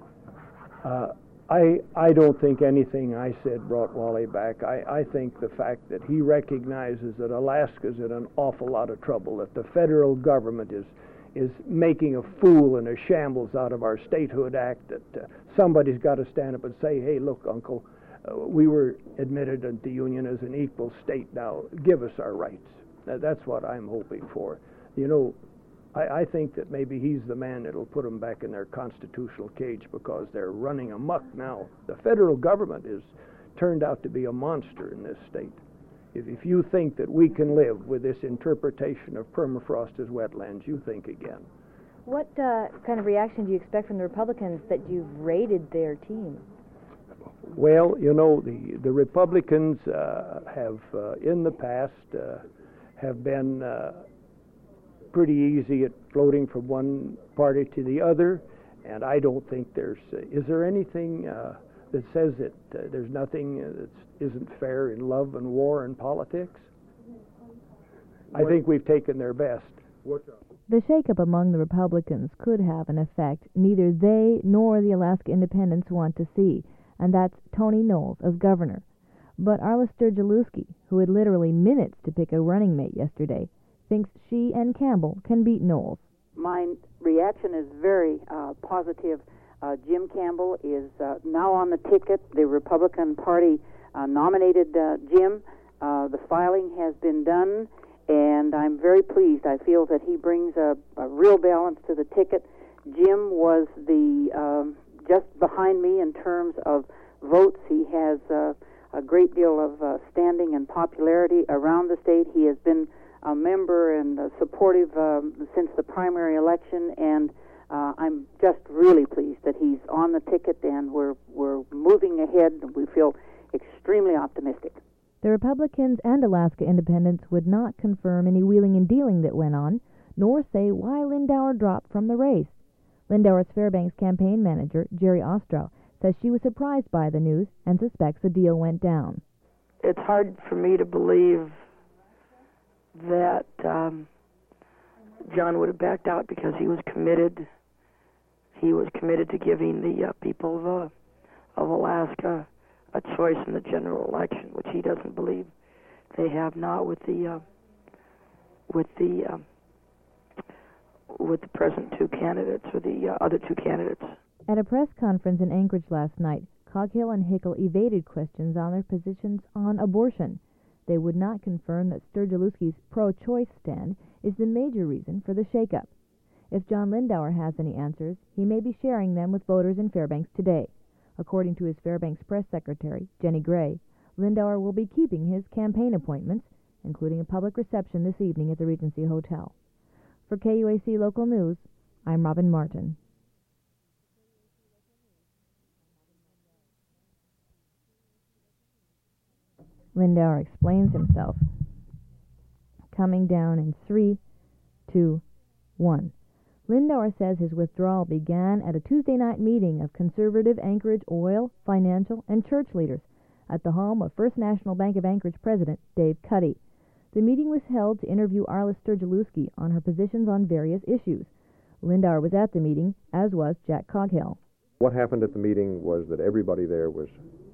Uh, I I don't think anything I said brought Wally back. I, I think the fact that he recognizes that Alaska's in an awful lot of trouble, that the federal government is is making a fool and a shambles out of our Statehood Act, that uh, somebody's got to stand up and say, hey, look, Uncle, uh, we were admitted into the Union as an equal state. Now, give us our rights. Now, that's what I'm hoping for. You know, I, I think that maybe he's the man that'll put them back in their constitutional cage, because they're running amok now. The federal government is turned out to be a monster in this state. If, if you think that we can live with this interpretation of permafrost as wetlands, you think again. What uh, kind of reaction do you expect from the Republicans that you've raided their team? Well, you know, the, the Republicans uh, have, uh, in the past, uh, have been uh, pretty easy at floating from one party to the other, and I don't think there's, uh, is there anything uh, that says that uh, there's nothing uh, that isn't fair in love and war and politics? I think we've taken their best. The shakeup among the Republicans could have an effect neither they nor the Alaska Independents want to see, and that's Tony Knowles as governor. But Arlis Sturgeluski, who had literally minutes to pick a running mate yesterday, thinks she and Campbell can beat Knowles. My reaction is very uh, positive. Uh, Jim Campbell is uh, now on the ticket. The Republican Party uh, nominated uh, Jim. Uh, the filing has been done, and I'm very pleased. I feel that he brings a, a real balance to the ticket. Jim was the um, just behind me in terms of votes. He has uh, a great deal of uh, standing and popularity around the state. He has been a member and uh, supportive um, since the primary election, and uh, I'm just really pleased that he's on the ticket, and we're we're moving ahead. We feel extremely optimistic. The Republicans and Alaska Independents would not confirm any wheeling and dealing that went on, nor say why Lindauer dropped from the race. Lindauer's Fairbanks campaign manager, Jerry Ostrow, says she was surprised by the news and suspects the deal went down. It's hard for me to believe that um, John would have backed out because he was committed. He was committed to giving the uh, people of, uh, of Alaska a choice in the general election, which he doesn't believe they have now with the uh, with the uh, with the present two candidates or the uh, other two candidates. At a press conference in Anchorage last night, Coghill and Hickel evaded questions on their positions on abortion. They would not confirm that Sturgielewski's pro-choice stand is the major reason for the shakeup. If John Lindauer has any answers, he may be sharing them with voters in Fairbanks today. According to his Fairbanks press secretary, Jenny Gray, Lindauer will be keeping his campaign appointments, including a public reception this evening at the Regency Hotel. For K U A C Local News, I'm Robin Martin. Lindauer explains himself. Coming down in three, two, one. Lindauer says his withdrawal began at a Tuesday night meeting of conservative Anchorage oil, financial, and church leaders at the home of First National Bank of Anchorage President Dave Cuddy. The meeting was held to interview Arla Sturgielewski on her positions on various issues. Lindauer was at the meeting, as was Jack Coghill. What happened at the meeting was that everybody there was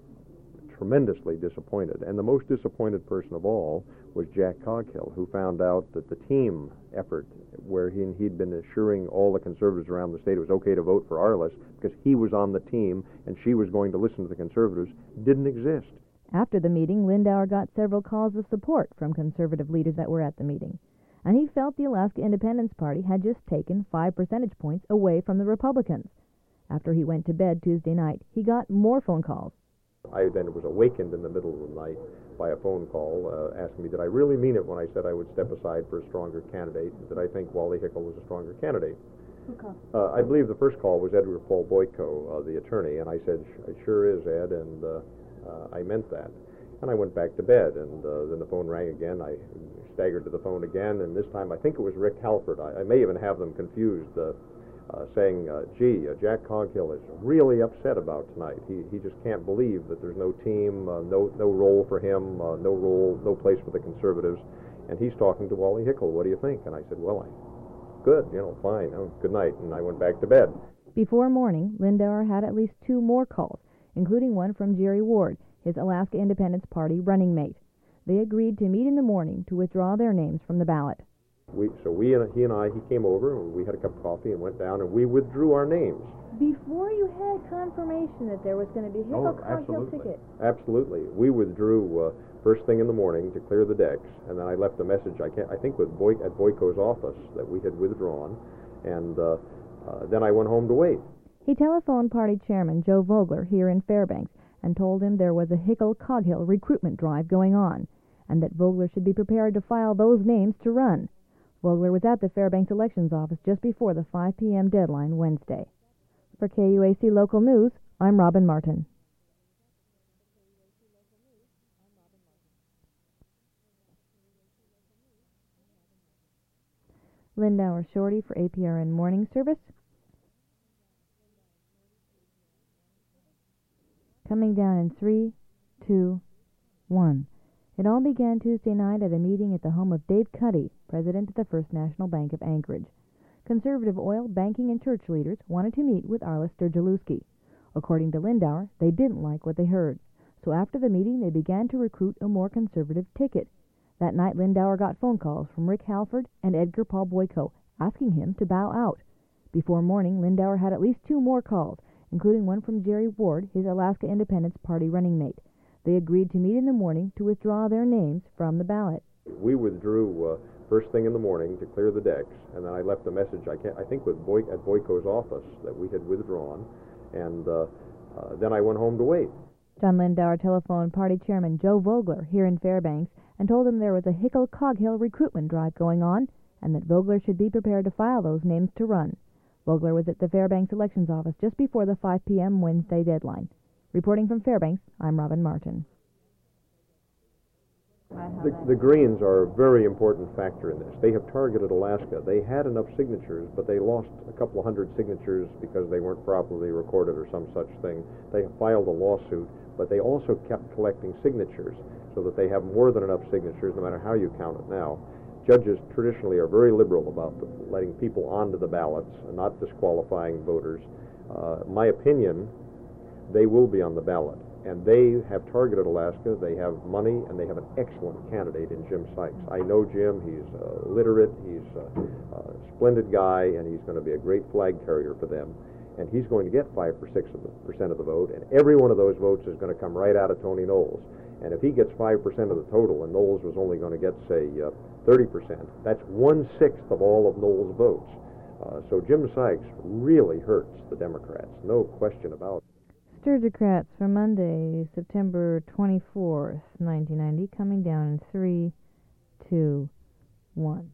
tremendously disappointed, and the most disappointed person of all was Jack Coghill, who found out that the team effort, where he, he'd been assuring all the conservatives around the state it was okay to vote for Arliss because he was on the team and she was going to listen to the conservatives, didn't exist. After the meeting, Lindauer got several calls of support from conservative leaders that were at the meeting, and he felt the Alaska Independence Party had just taken five percentage points away from the Republicans. After he went to bed Tuesday night, he got more phone calls. I then was awakened in the middle of the night by a phone call uh, asking me, did I really mean it when I said I would step aside for a stronger candidate? Did I think Wally Hickel was a stronger candidate? Okay. Uh, I believe the first call was Edgar Paul Boyko, uh, the attorney, and I said, it sure is, Ed, and uh, uh, I meant that. And I went back to bed, and uh, then the phone rang again. I staggered to the phone again, and this time I think it was Rick Halford. I, I may even have them confused, uh, uh, saying, uh, gee, uh, Jack Coghill is really upset about tonight. He he just can't believe that there's no team, uh, no no role for him, uh, no role, no place for the conservatives, and he's talking to Wally Hickel. What do you think? And I said, well, I, good, you know, fine, oh, good night, and I went back to bed. Before morning, Lindauer had at least two more calls, including one from Jerry Ward, his Alaska Independence Party running mate. They agreed to meet in the morning to withdraw their names from the ballot. We, so we and he and I, he came over, and we had a cup of coffee and went down, and we withdrew our names. Before you had confirmation that there was going to be a Hickel Coghill ticket? Absolutely. We withdrew uh, first thing in the morning to clear the decks, and then I left a message, I, can't, I think with Boy, at Boyko's office, that we had withdrawn, and uh, uh, then I went home to wait. He telephoned party chairman Joe Vogler here in Fairbanks and told him there was a Hickel Coghill recruitment drive going on, and that Vogler should be prepared to file those names to run. Vogler was at the Fairbanks Elections Office just before the five p.m. deadline Wednesday. For K U A C Local News, I'm Robin Martin. Lindauer Shorty for A P R N Morning Service. Coming down in three, two, one. It all began Tuesday night at a meeting at the home of Dave Cuddy, president of the First National Bank of Anchorage. Conservative oil, banking, and church leaders wanted to meet with Arla Sturgielewski. According to Lindauer, they didn't like what they heard. So after the meeting, they began to recruit a more conservative ticket. That night, Lindauer got phone calls from Rick Halford and Edgar Paul Boyko, asking him to bow out. Before morning, Lindauer had at least two more calls, including one from Jerry Ward, his Alaska Independence Party running mate. They agreed to meet in the morning to withdraw their names from the ballot. We withdrew uh, first thing in the morning to clear the decks, and then I left a message, I, can't, I think with Boy, at Boyko's office, that we had withdrawn, and uh, uh, then I went home to wait. John Lindauer telephoned party chairman Joe Vogler here in Fairbanks and told him there was a Hickel Coghill recruitment drive going on, and that Vogler should be prepared to file those names to run. Vogler was at the Fairbanks Elections Office just before the five p.m. Wednesday deadline. Reporting from Fairbanks, I'm Robin Martin. The, the Greens are a very important factor in this. They have targeted Alaska. They had enough signatures, but they lost a couple of hundred signatures because they weren't properly recorded or some such thing. They filed a lawsuit, but they also kept collecting signatures so that they have more than enough signatures, no matter how you count it now, judges traditionally are very liberal about the, letting people onto the ballots and not disqualifying voters. Uh, my opinion, they will be on the ballot. And they have targeted Alaska. They have money, and they have an excellent candidate in Jim Sykes. I know Jim. He's uh, literate. He's a, a splendid guy, and he's going to be a great flag carrier for them. And he's going to get five or six of the percent of the vote, and every one of those votes is going to come right out of Tony Knowles. And if he gets five percent of the total, and Knowles was only going to get, say, uh, thirty percent, that's one-sixth of all of Knowles' votes. Uh, so Jim Sykes really hurts the Democrats, no question about it. Sturgocrats for Monday, September twenty-fourth, nineteen ninety, coming down in three, two, one.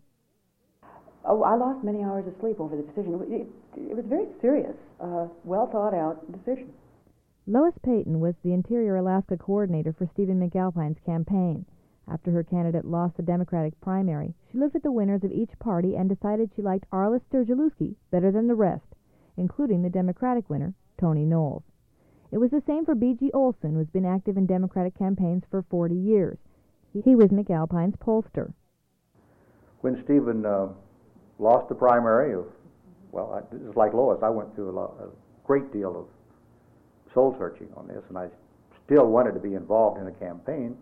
Oh, I lost many hours of sleep over the decision. It, it was very serious, uh, well thought out decision. Lois Payton was the Interior Alaska coordinator for Stephen McAlpine's campaign. After her candidate lost the Democratic primary, she looked at the winners of each party and decided she liked Arliss Sturgielewski better than the rest, including the Democratic winner, Tony Knowles. It was the same for B G Olson, who's been active in Democratic campaigns for forty years. He was McAlpine's pollster. When Stephen uh, lost the primary, of, well, I, just like Lois, I went through a, lot, a great deal of soul-searching on this, and I still wanted to be involved in a campaign,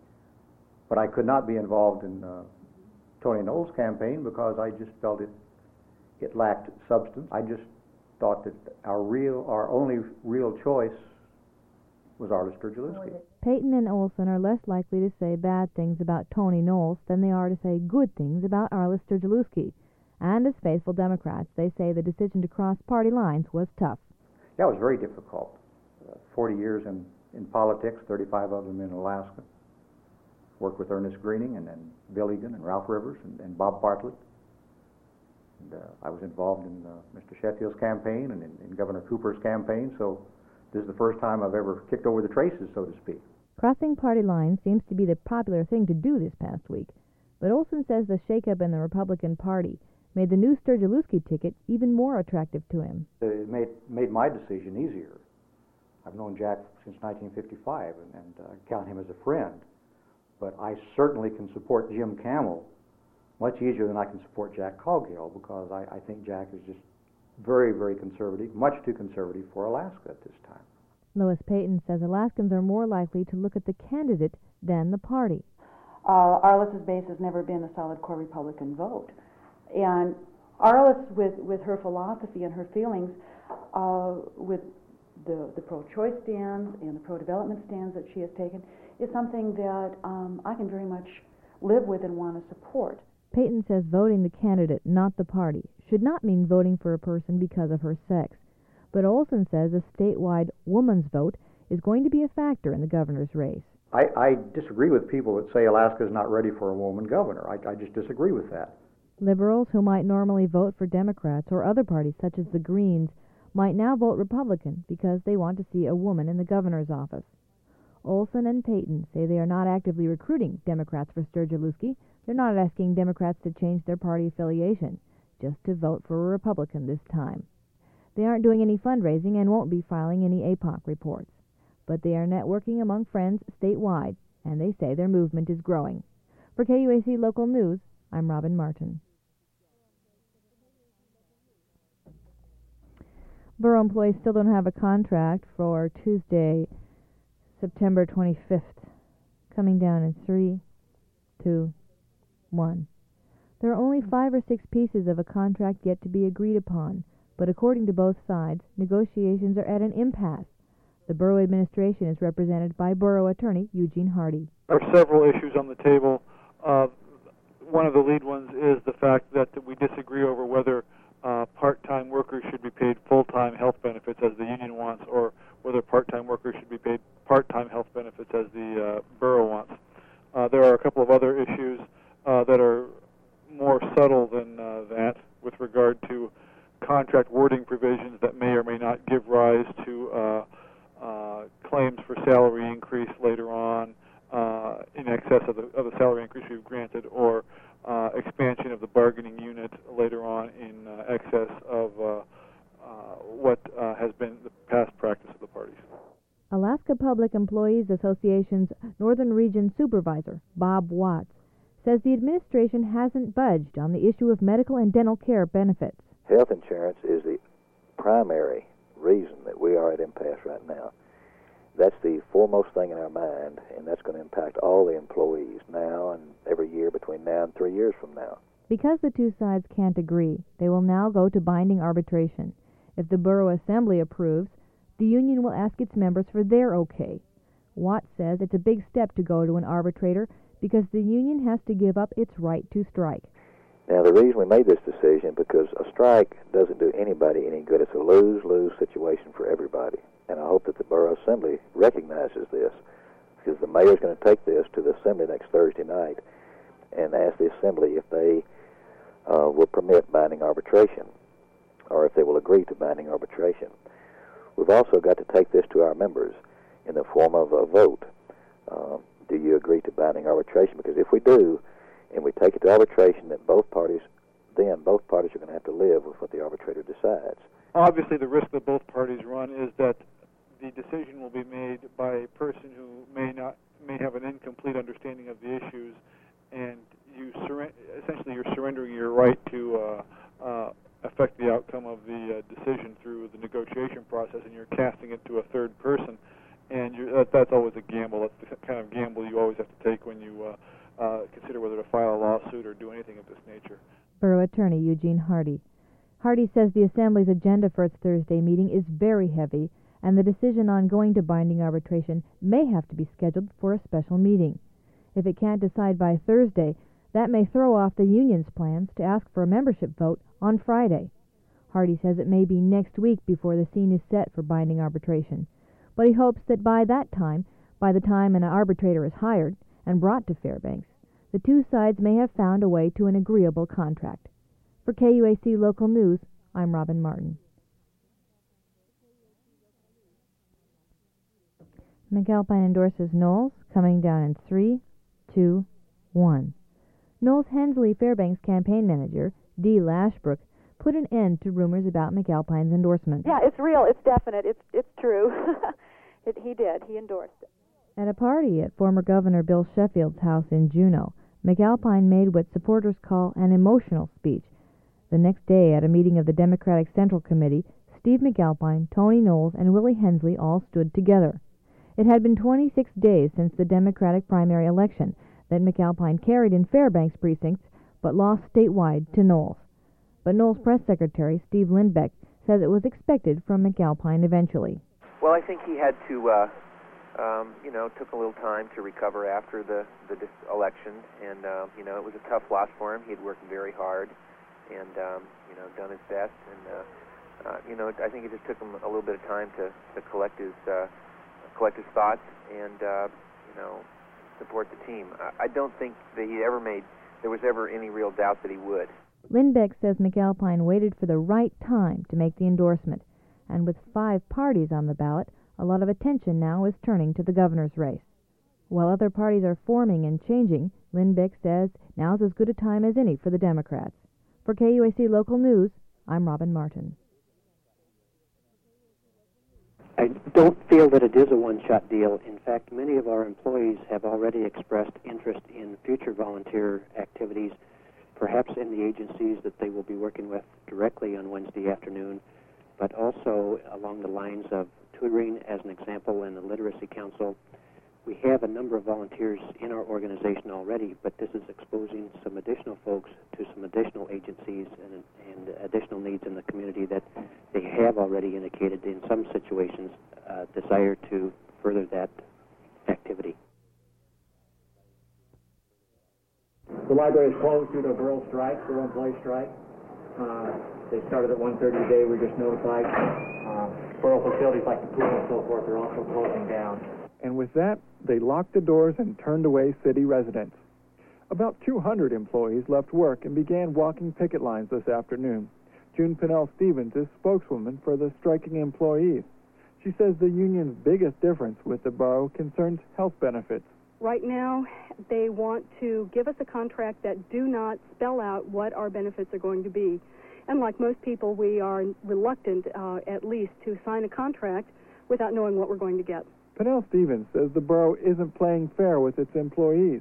but I could not be involved in uh, Tony Knowles' campaign because I just felt it, it lacked substance. I just thought that our real, our only real choice was Arliss Sturgielewski. Payton and Olson are less likely to say bad things about Tony Knowles than they are to say good things about Arliss Sturgielewski. And as faithful Democrats, they say the decision to cross party lines was tough. Yeah, it was very difficult. Uh, Forty years in, in politics, thirty-five of them in Alaska. Worked with Ernest Greening and then Bill Egan and Ralph Rivers and, and Bob Bartlett. And, uh, I was involved in uh, Mister Sheffield's campaign and in, in Governor Cooper's campaign, so this is the first time I've ever kicked over the traces, so to speak. Crossing party lines seems to be the popular thing to do this past week, but Olson says the shakeup in the Republican Party made the new Sturgielewski ticket even more attractive to him. It made, made my decision easier. I've known Jack since nineteen fifty-five and, and uh, count him as a friend, but I certainly can support Jim Campbell much easier than I can support Jack Coghill, because I, I think Jack is just very, very conservative, much too conservative for Alaska at this time. Lois Payton says Alaskans are more likely to look at the candidate than the party. Uh, Arliss's base has never been a solid core Republican vote. And Arliss, with, with her philosophy and her feelings, uh, with the, the pro-choice stands and the pro-development stands that she has taken, is something that um, I can very much live with and want to support. Payton says voting the candidate, not the party, should not mean voting for a person because of her sex. But Olson says a statewide woman's vote is going to be a factor in the governor's race. I, I disagree with people that say Alaska is not ready for a woman governor. I, I just disagree with that. Liberals who might normally vote for Democrats or other parties such as the Greens might now vote Republican because they want to see a woman in the governor's office. Olson and Payton say they are not actively recruiting Democrats for Sturgielewski. They're not asking Democrats to change their party affiliation, just to vote for a Republican this time. They aren't doing any fundraising and won't be filing any A P O C reports. But they are networking among friends statewide, and they say their movement is growing. For K U A C Local News, I'm Robin Martin. Borough employees still don't have a contract for Tuesday, September twenty-fifth, coming down in three, two, one. There are only five or six pieces of a contract yet to be agreed upon, but according to both sides, negotiations are at an impasse. The borough administration is represented by borough attorney Eugene Hardy. There are several issues on the table. Uh, one of the lead ones is the fact that we disagree over whether uh, part-time workers should be paid full-time health benefits as the union wants, or whether part-time workers should be paid part-time health benefits as the uh, borough wants. Uh, there are a couple of other issues uh, that are more subtle than uh, that with regard to contract wording provisions that may or may not give rise to uh, uh, claims for salary increase later on uh, in excess of the, of the salary increase we've granted, or uh, expansion of the bargaining unit later on in uh, excess of uh, uh, what uh, has been the past practice of the parties. Alaska Public Employees Association's Northern Region Supervisor, Bob Watts, says the administration hasn't budged on the issue of medical and dental care benefits. Health insurance is the primary reason that we are at impasse right now. That's the foremost thing in our mind, and that's going to impact all the employees now and every year between now and three years from now. Because the two sides can't agree, they will now go to binding arbitration. If the Borough Assembly approves, the union will ask its members for their okay. Watt says it's a big step to go to an arbitrator because the union has to give up its right to strike. Now, the reason we made this decision because a strike doesn't do anybody any good. It's a lose-lose situation for everybody. And I hope that the Borough Assembly recognizes this, because the mayor's going to take this to the Assembly next Thursday night and ask the Assembly if they uh, will permit binding arbitration, or if they will agree to binding arbitration. We've also got to take this to our members in the form of a vote. Uh, do you agree to binding arbitration? Because if we do, and we take it to arbitration, that both parties, then both parties are going to have to live with what the arbitrator decides. Obviously, the risk that both parties run is that the decision will be made by a person who may not may have an incomplete understanding of the issues, and you surre- essentially you're surrendering your right to uh, uh, affect the outcome of the uh, decision through the negotiation process, and you're casting it to a third person, and you're, that, that's always a gamble. That's the kind of gamble you always have to take when you uh, uh, consider whether to file a lawsuit or do anything of this nature. Borough Attorney Eugene Hardy. Hardy says the Assembly's agenda for its Thursday meeting is very heavy, and the decision on going to binding arbitration may have to be scheduled for a special meeting. If it can't decide by Thursday, that may throw off the union's plans to ask for a membership vote on Friday. Hardy says it may be next week before the scene is set for binding arbitration, but he hopes that by that time, by the time an arbitrator is hired and brought to Fairbanks, the two sides may have found a way to an agreeable contract. For K U A C Local News, I'm Robin Martin. McAlpine endorses Knowles, coming down in three, two, one. Knowles Hensley Fairbanks campaign manager, Dee Lashbrook, put an end to rumors about McAlpine's endorsement. Yeah, it's real. It's definite. It's it's true. it, he did. He endorsed it. At a party at former Governor Bill Sheffield's house in Juneau, McAlpine made what supporters call an emotional speech. The next day, at a meeting of the Democratic Central Committee, Steve McAlpine, Tony Knowles, and Willie Hensley all stood together. It had been twenty-six days since the Democratic primary election that McAlpine carried in Fairbanks precincts, but lost statewide to Knowles. But Knowles' press secretary, Steve Lindbeck, says it was expected from McAlpine eventually. Well, I think he had to, uh, um, you know, took a little time to recover after the, the dis- election, and, uh, you know, it was a tough loss for him. He had worked very hard and, um, you know, done his best, and, uh, uh, you know, I think it just took him a little bit of time to, to collect his uh, collect his thoughts and, uh, you know, support the team. I, I don't think that he ever made, there was ever any real doubt that he would. Lindbeck says McAlpine waited for the right time to make the endorsement, and with five parties on the ballot, a lot of attention now is turning to the governor's race. While other parties are forming and changing, Lindbeck says now's as good a time as any for the Democrats. For K U A C Local News, I'm Robin Martin. I don't feel that it is a one-shot deal. In fact, many of our employees have already expressed interest in future volunteer activities, perhaps in the agencies that they will be working with directly on Wednesday afternoon, but also along the lines of tutoring, as an example, in the Literacy Council. We have a number of volunteers in our organization already, but this is exposing some additional folks to some additional agencies and, and additional needs in the community that they have already indicated in some situations uh, desire to further that activity. The library is closed due to a borough strike, borough employee strike. Uh, they started at one thirty today. We were just notified. Uh, borough facilities like the pool and so forth are also closing down. And with that, they locked the doors and turned away city residents. About two hundred employees left work and began walking picket lines this afternoon. June Pinnell Stevens is spokeswoman for the striking employees. She says the union's biggest difference with the borough concerns health benefits. Right now, they want to give us a contract that do not spell out what our benefits are going to be. And like most people, we are reluctant, uh, at least, to sign a contract without knowing what we're going to get. Pinnell Stevens says the borough isn't playing fair with its employees.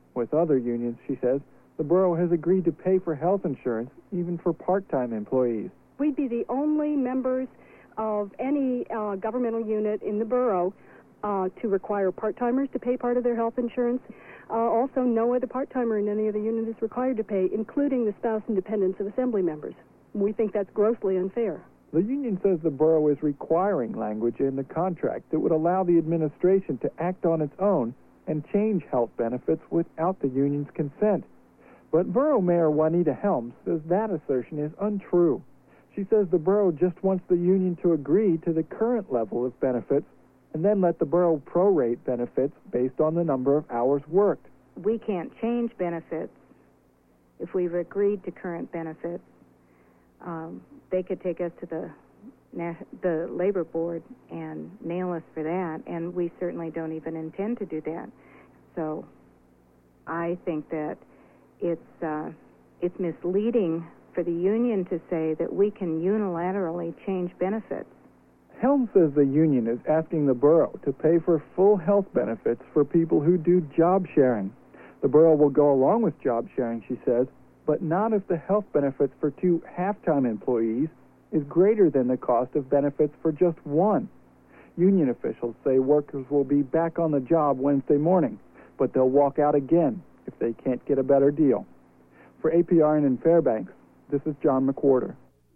With other unions, she says, the borough has agreed to pay for health insurance even for part-time employees. We'd be the only members of any uh, governmental unit in the borough uh, to require part-timers to pay part of their health insurance. Uh, also, no other part-timer in any of the units is required to pay, including the spouse and dependents of assembly members. We think that's grossly unfair. The union says the borough is requiring language in the contract that would allow the administration to act on its own and change health benefits without the union's consent. But Borough Mayor Juanita Helms says that assertion is untrue. She says the borough just wants the union to agree to the current level of benefits and then let the borough prorate benefits based on the number of hours worked. We can't change benefits if we've agreed to current benefits. Um, they could take us to the the labor board and nail us for that, and we certainly don't even intend to do that. So I think that it's uh, it's misleading for the union to say that we can unilaterally change benefits. Helms says the union is asking the borough to pay for full health benefits for people who do job sharing. The borough will go along with job sharing, she says, but not if the health benefits for two half-time employees is greater than the cost of benefits for just one. Union officials say workers will be back on the job Wednesday morning, but they'll walk out again if they can't get a better deal. For A P R N in Fairbanks, this is John McWhorter.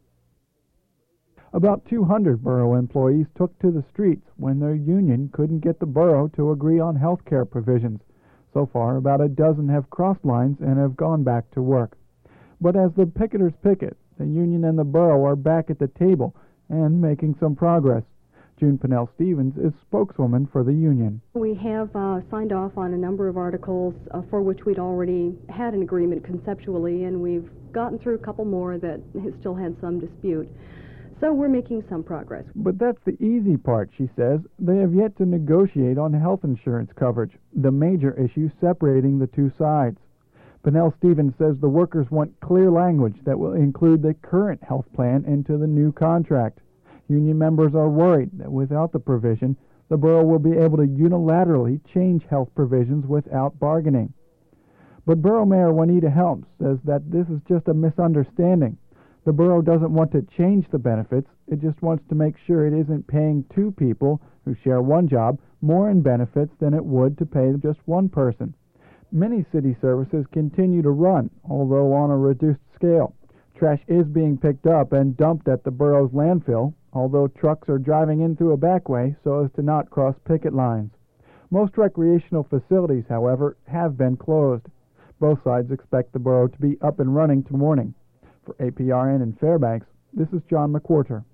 About two hundred borough employees took to the streets when their union couldn't get the borough to agree on health care provisions. So far, about a dozen have crossed lines and have gone back to work. But as the picketers picket, the union and the borough are back at the table and making some progress. June Pinnell Stevens is spokeswoman for the union. We have uh, signed off on a number of articles uh, for which we'd already had an agreement conceptually, and we've gotten through a couple more that still had some dispute. So we're making some progress. But that's the easy part, she says. They have yet to negotiate on health insurance coverage, the major issue separating the two sides. Pinnell Stevens says the workers want clear language that will include the current health plan into the new contract. Union members are worried that without the provision, the borough will be able to unilaterally change health provisions without bargaining. But Borough Mayor Juanita Helms says that this is just a misunderstanding. The borough doesn't want to change the benefits, it just wants to make sure it isn't paying two people who share one job more in benefits than it would to pay just one person. Many city services continue to run, although on a reduced scale. Trash is being picked up and dumped at the borough's landfill, although trucks are driving in through a back way so as to not cross picket lines. Most recreational facilities, however, have been closed. Both sides expect the borough to be up and running tomorrow morning. For A P R N in Fairbanks, this is John McWhorter.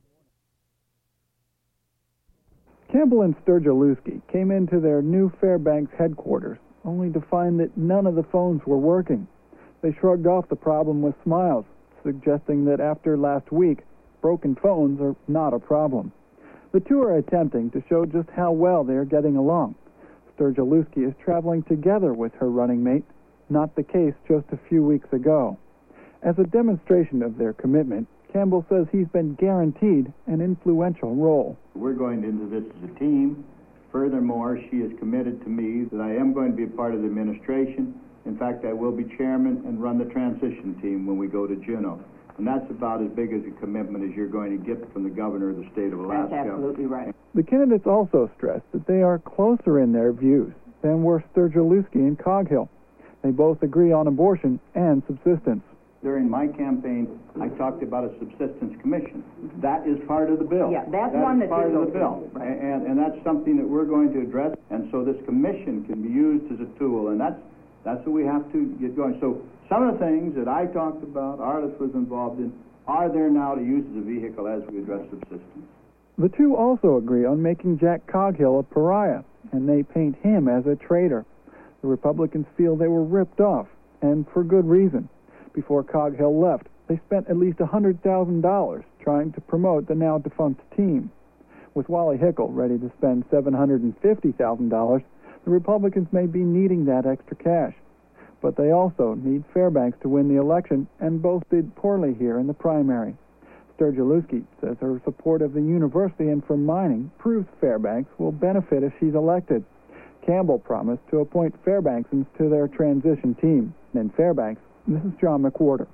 Campbell and Sturgielewski came into their new Fairbanks headquarters only to find that none of the phones were working. They shrugged off the problem with smiles, suggesting that after last week, broken phones are not a problem. The two are attempting to show just how well they are getting along. Sturgielewski is traveling together with her running mate, not the case just a few weeks ago. As a demonstration of their commitment, Campbell says he's been guaranteed an influential role. We're going into this as a team. Furthermore, she is committed to me that I am going to be a part of the administration. In fact, I will be chairman and run the transition team when we go to Juneau. And that's about as big as a commitment as you're going to get from the governor of the state of Alaska. That's absolutely right. The candidates also stressed that they are closer in their views than were Sturgielewski and Coghill. They both agree on abortion and subsistence. During my campaign, I talked about a subsistence commission. That is part of the bill. Yeah, that's that one is that part did of go the through, bill, right. and and that's something that we're going to address. And so this commission can be used as a tool, and that's that's what we have to get going. So some of the things that I talked about, Arliss was involved in, are there now to use as a vehicle as we address subsistence. The two also agree on making Jack Coghill a pariah, and they paint him as a traitor. The Republicans feel they were ripped off, and for good reason. Before Coghill left, they spent at least one hundred thousand dollars trying to promote the now-defunct team. With Wally Hickel ready to spend seven hundred fifty thousand dollars, the Republicans may be needing that extra cash. But they also need Fairbanks to win the election, and both did poorly here in the primary. Sturgielewski says her support of the university and for mining proves Fairbanks will benefit if she's elected. Campbell promised to appoint Fairbanksans to their transition team. In Fairbanks, this is John McWhorter.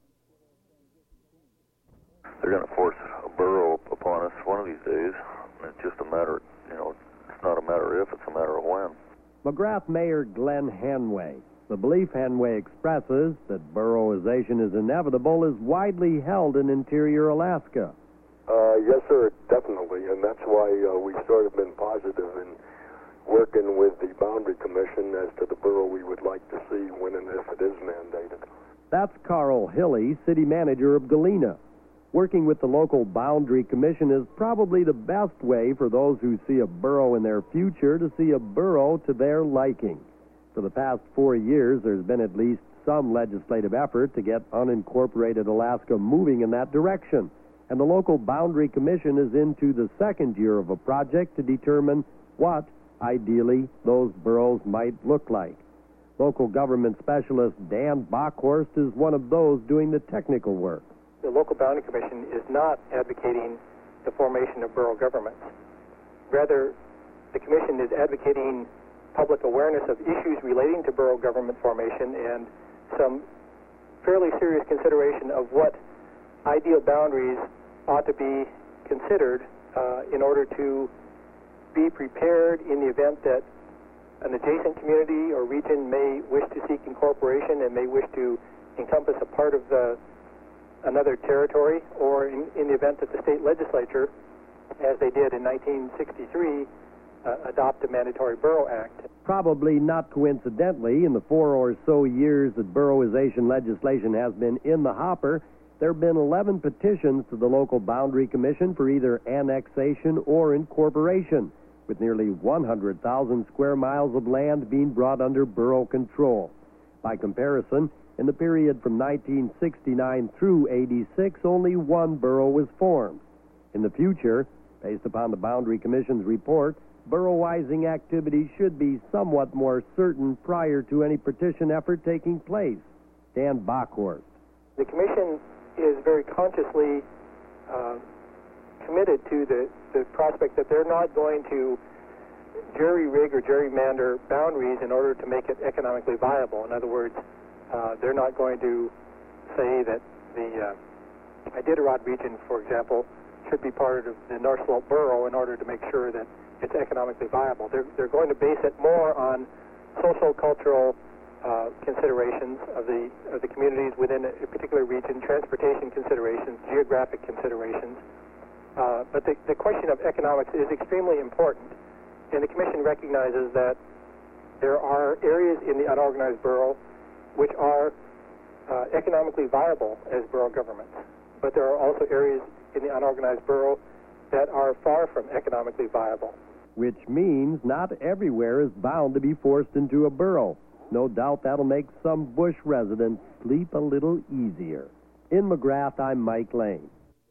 They're going to force a borough upon us one of these days. It's just a matter, you know, it's not a matter if, it's a matter of when. McGrath Mayor Glenn Hanway. The belief Hanway expresses that boroughization is inevitable is widely held in interior Alaska. Uh, yes, sir, definitely, and that's why uh, we've sort of been positive in working with the Boundary Commission as to the borough we would like to see when and if it is mandated. That's Carl Hilly, city manager of Galena. Working with the local Boundary Commission is probably the best way for those who see a borough in their future to see a borough to their liking. For the past four years, there's been at least some legislative effort to get unincorporated Alaska moving in that direction. And the local Boundary Commission is into the second year of a project to determine what, ideally, those boroughs might look like. Local government specialist Dan Bockhorst is one of those doing the technical work. The local Boundary Commission is not advocating the formation of borough governments. Rather, the Commission is advocating public awareness of issues relating to borough government formation and some fairly serious consideration of what ideal boundaries ought to be considered uh, in order to be prepared in the event that an adjacent community or region may wish to seek incorporation and may wish to encompass a part of the another territory, or in, in the event that the state legislature, as they did in nineteen sixty-three, uh, adopt a mandatory borough act. Probably not coincidentally, in the four or so years that boroughization legislation has been in the hopper, there have been eleven petitions to the local Boundary Commission for either annexation or incorporation, with nearly one hundred thousand square miles of land being brought under borough control. By comparison, in the period from nineteen sixty-nine through eighty-six, only one borough was formed. In the future, based upon the Boundary Commission's report, boroughizing activity should be somewhat more certain prior to any petition effort taking place. Dan Bockhorst. The Commission is very consciously uh, committed to the, the prospect that they're not going to jerry-rig or gerrymander boundaries in order to make it economically viable. In other words, uh, they're not going to say that the uh, Iditarod region, for example, should be part of the North Slope Borough in order to make sure that it's economically viable. They're, they're going to base it more on social, cultural uh, considerations of the, of the communities within a particular region, transportation considerations, geographic considerations. Uh, but the, the question of economics is extremely important, and the Commission recognizes that there are areas in the unorganized borough which are uh, economically viable as borough governments. But there are also areas in the unorganized borough that are far from economically viable. Which means not everywhere is bound to be forced into a borough. No doubt that'll make some bush residents sleep a little easier. In McGrath, I'm Mike Lane.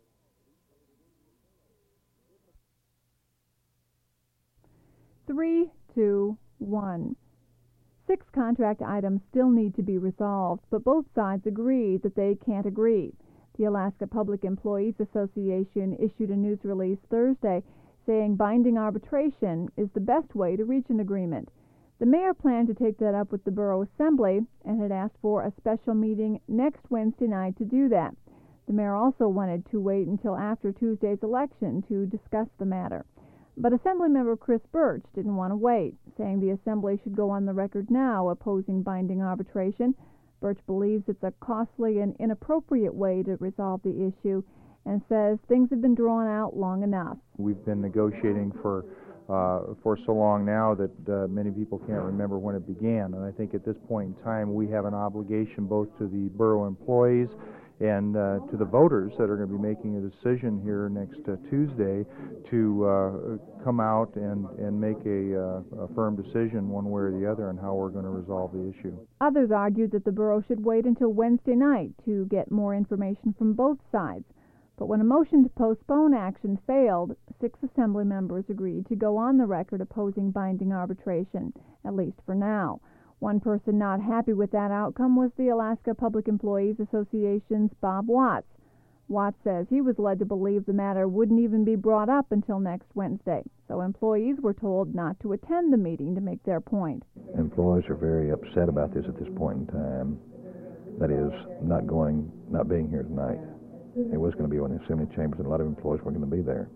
Three, two, one. Six contract items still need to be resolved, but both sides agree that they can't agree. The Alaska Public Employees Association issued a news release Thursday saying binding arbitration is the best way to reach an agreement. The mayor planned to take that up with the Borough Assembly and had asked for a special meeting next Wednesday night to do that. The mayor also wanted to wait until after Tuesday's election to discuss the matter. But Assemblymember Chris Birch didn't want to wait, saying the Assembly should go on the record now opposing binding arbitration. Birch believes it's a costly and inappropriate way to resolve the issue and says things have been drawn out long enough. We've been negotiating for uh, for so long now that uh, many people can't remember when it began. And I think at this point in time we have an obligation both to the borough employees and uh, to the voters that are going to be making a decision here next uh, Tuesday to uh, come out and, and make a, uh, a firm decision one way or the other on how we're going to resolve the issue. Others argued that the borough should wait until Wednesday night to get more information from both sides. But when a motion to postpone action failed, six Assembly members agreed to go on the record opposing binding arbitration, at least for now. One person not happy with that outcome was the Alaska Public Employees Association's Bob Watts. Watts says he was led to believe the matter wouldn't even be brought up until next Wednesday, so employees were told not to attend the meeting to make their point. Employees are very upset about this at this point in time. That is, not going, not being here tonight. It was going to be on the assembly chambers, and a lot of employees weren't going to be there.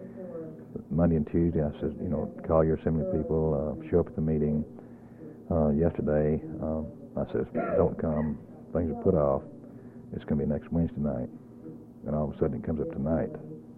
Monday and Tuesday, I said, you know, call your assembly people, uh, show up at the meeting. Uh, yesterday, uh, I said, don't come. Things are put off. It's going to be next Wednesday night. And all of a sudden it comes up tonight.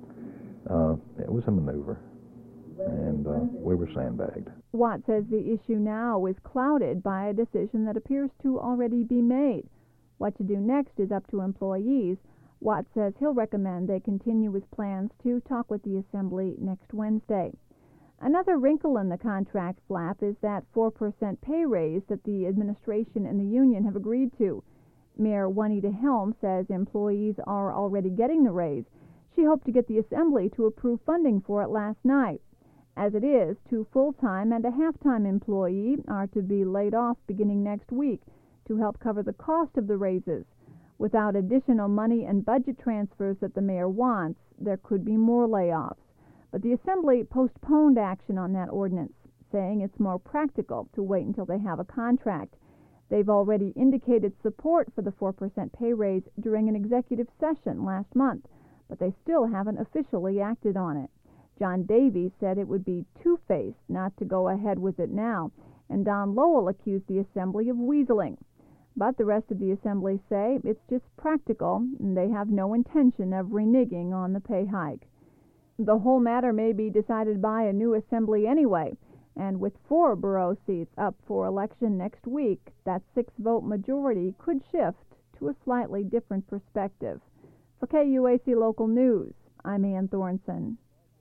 Uh, it was a maneuver, and uh, we were sandbagged. Watt says the issue now is clouded by a decision that appears to already be made. What to do next is up to employees. Watt says he'll recommend they continue with plans to talk with the Assembly next Wednesday. Another wrinkle in the contract flap is that four percent pay raise that the administration and the union have agreed to. Mayor Juanita Helm says employees are already getting the raise. She hoped to get the Assembly to approve funding for it last night. As it is, two full-time and a half-time employees are to be laid off beginning next week to help cover the cost of the raises. Without additional money and budget transfers that the mayor wants, there could be more layoffs. But the Assembly postponed action on that ordinance, saying it's more practical to wait until they have a contract. They've already indicated support for the four percent pay raise during an executive session last month, but they still haven't officially acted on it. John Davies said it would be two-faced not to go ahead with it now, and Don Lowell accused the Assembly of weaseling. But the rest of the Assembly say it's just practical, and they have no intention of reneging on the pay hike. The whole matter may be decided by a new Assembly anyway, and with four borough seats up for election next week, that six-vote majority could shift to a slightly different perspective. For K U A C Local News, I'm Ann Thornson.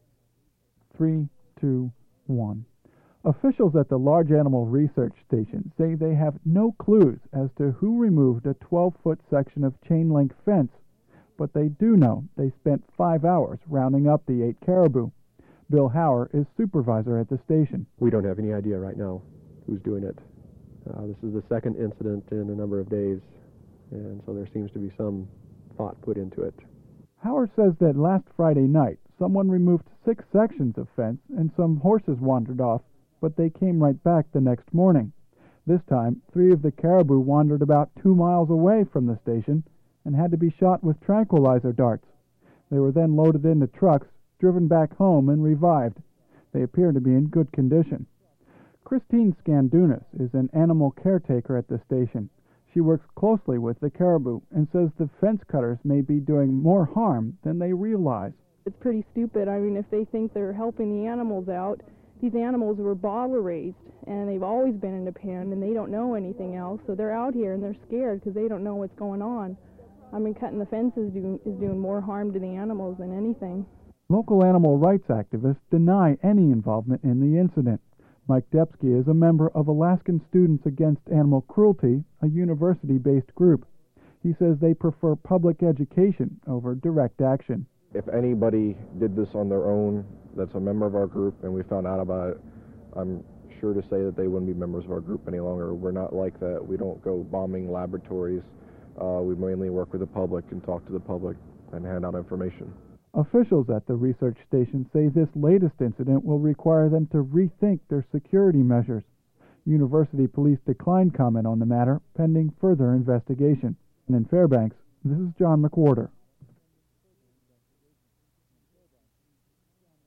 Three, two, one. Officials at the Large Animal Research Station say they have no clues as to who removed a twelve-foot section of chain-link fence, but they do know they spent five hours rounding up the eight caribou. Bill Hauer is supervisor at the station. We don't have any idea right now who's doing it. Uh, this is the second incident in a number of days, and so there seems to be some thought put into it. Hauer says that last Friday night, someone removed six sections of fence and some horses wandered off, but they came right back the next morning. This time, three of the caribou wandered about two miles away from the station and had to be shot with tranquilizer darts. They were then loaded into trucks, driven back home, and revived. They appear to be in good condition. Christine Scandunas is an animal caretaker at the station. She works closely with the caribou and says the fence cutters may be doing more harm than they realize. It's pretty stupid. I mean, if they think they're helping the animals out, these animals were bottle raised, and they've always been in a pen, and they don't know anything else, so they're out here and they're scared because they don't know what's going on. I mean, cutting the fences do, is doing more harm to the animals than anything. Local animal rights activists deny any involvement in the incident. Mike Depsky is a member of Alaskan Students Against Animal Cruelty, a university-based group. He says they prefer public education over direct action. If anybody did this on their own that's a member of our group and we found out about it, I'm sure to say that they wouldn't be members of our group any longer. We're not like that. We don't go bombing laboratories. Uh, we mainly work with the public and talk to the public and hand out information. Officials at the research station say this latest incident will require them to rethink their security measures. University police declined comment on the matter, pending further investigation. And in Fairbanks, this is John McWhorter.